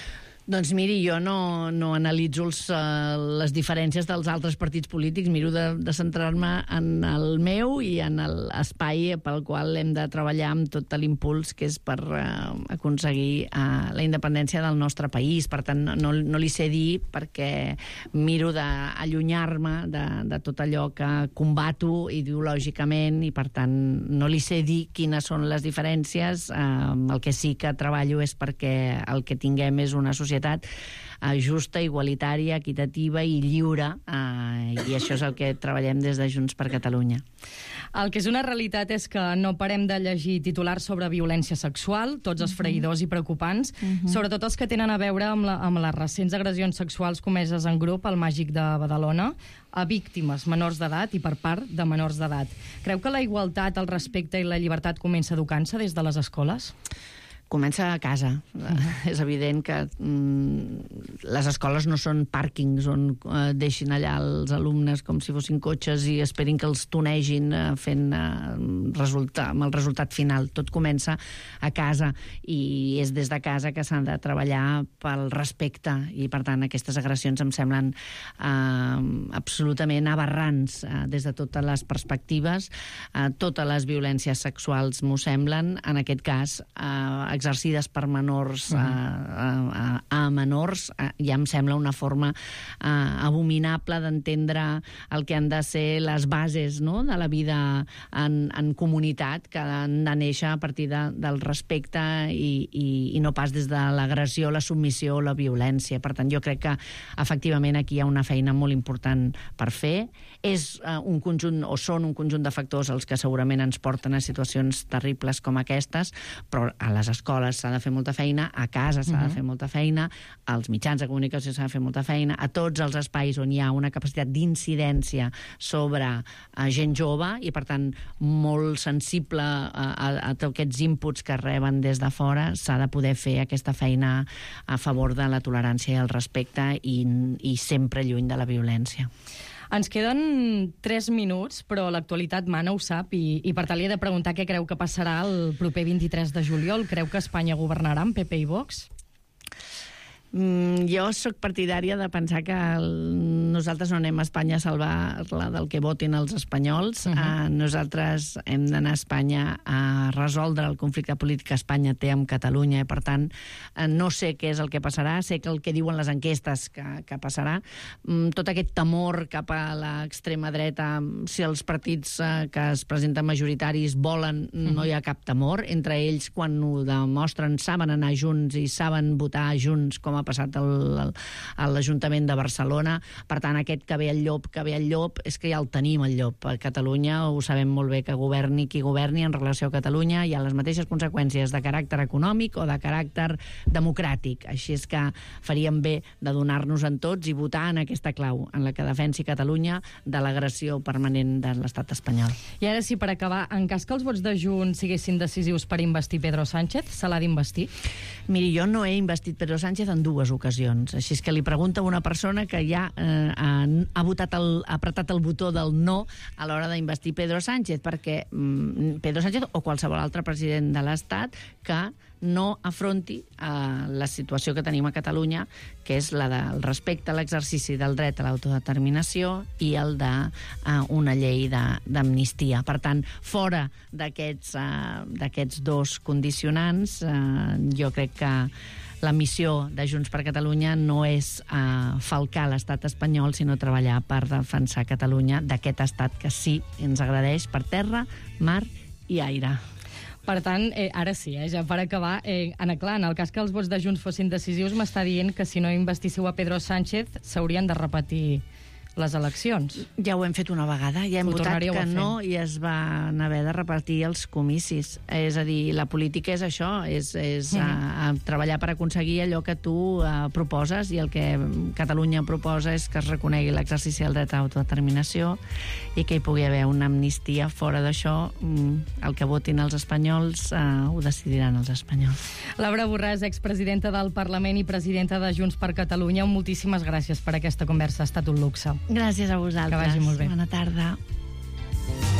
Doncs miri, jo no analitzo les diferències dels altres partits polítics, miro de centrar-me en el meu i en l'espai pel qual hem de treballar amb tot l'impuls que és per aconseguir la independència del nostre país. Per tant, no li sé dir perquè miro d'allunyar-me de tot allò que combato ideològicament i, per tant, no li sé dir quines són les diferències. El que sí que treballo és perquè el que tinguem és una societat justa, igualitària, equitativa i lliure, i això és el que treballem des de Junts per Catalunya. El que és una realitat és que no parem de llegir titulars sobre violència sexual, tots esfereïdors i preocupants, sobretot els que tenen a veure amb les recents agressions sexuals comeses en grup al Màgic de Badalona, a víctimes menors d'edat i per part de menors d'edat. Creu que la igualtat, el respecte i la llibertat comença educant-se des de les escoles? Comença a casa. És evident que les escoles no són pàrquings on deixin allà els alumnes com si fossin cotxes i esperin que els tonegin fent amb el resultat final. Tot comença a casa i és des de casa que s'han de treballar pel respecte i, per tant, aquestes agressions em semblen absolutament aberrants des de totes les perspectives. Totes les violències sexuals m'ho semblen. En aquest cas, exercides per menors a menors, ja em sembla una forma abominable d'entendre el que han de ser les bases, no?, de la vida en comunitat, que han de néixer a partir del respecte i no pas des de l'agressió, la submissió o la violència. Per tant, jo crec que efectivament aquí hi ha una feina molt important per fer. És un conjunt, o són un conjunt de factors els que segurament ens porten a situacions terribles com aquestes, però a les escoles s'ha de fer molta feina, a casa s'ha de fer molta feina, als mitjans de comunicació s'ha de fer molta feina, a tots els espais on hi ha una capacitat d'incidència sobre gent jove i, per tant, molt sensible a tots aquests inputs que reben des de fora, s'ha de poder fer aquesta feina a favor de la tolerància i el respecte i sempre lluny de la violència. Ens queden 3 minuts, però l'actualitat mana, ho sap, i per tant li he de preguntar què creu que passarà el proper 23 de juliol. Creu que Espanya governarà amb PP i Vox? Jo sóc partidària de pensar que nosaltres no anem a Espanya a salvar-la del que votin els espanyols. Nosaltres hem d'anar a Espanya a resoldre el conflicte polític que Espanya té amb Catalunya i, per tant, no sé què és el que passarà, sé que el que diuen les enquestes que passarà. Tot aquest temor cap a l'extrema dreta, si els partits que es presenten majoritaris volen, no hi ha cap temor. Entre ells, quan ho demostren, saben anar junts i saben votar junts, com ha passat a l'Ajuntament de Barcelona. Per tant, aquest que ve el llop, és que ja el tenim, el llop. A Catalunya ho sabem molt bé, que governi qui governi en relació a Catalunya hi ha les mateixes conseqüències de caràcter econòmic o de caràcter democràtic. Així és que faríem bé de donar-nos en tots i votar en aquesta clau, en la que defensi Catalunya de l'agressió permanent de l'estat espanyol. I ara sí, per acabar, en cas que els vots de Junts siguessin decisius per investir Pedro Sánchez, se l'ha d'investir? Miri, jo no he investit Pedro Sánchez en dues ocasions. Així és que li pregunta a una persona que ja ha apretat el botó del no a l'hora d'investir Pedro Sánchez, perquè Pedro Sánchez o qualsevol altre president de l'Estat que no afronti la situació que tenim a Catalunya, que és la del respecte a l'exercici del dret a l'autodeterminació i el d'una llei d'amnistia. Per tant, fora d'aquests dos condicionants, jo crec que la missió de Junts per Catalunya no és falcar l'estat espanyol, sinó treballar per defensar Catalunya d'aquest estat que sí ens agradeix per terra, mar i aire. Per tant, ara sí, ja per acabar, Anna Clar, en el cas que els vots de Junts fossin decisius, m'està dient que si no investíssiu a Pedro Sánchez s'haurien de repetir les eleccions. Ja ho hem fet una vegada, ja hem votat que no i es van haver de repartir els comicis. És a dir, la política és això, és treballar per aconseguir allò que tu proposes, i el que Catalunya proposa és que es reconegui l'exercici del dret a l'autodeterminació i que hi pugui haver una amnistia. Fora d'això, el que votin els espanyols ho decidiran els espanyols. Laura Borràs, expresidenta del Parlament i presidenta de Junts per Catalunya, moltíssimes gràcies per aquesta conversa, ha estat un luxe. Gràcies a vosaltres. Que vagi molt bé. Bona tarda.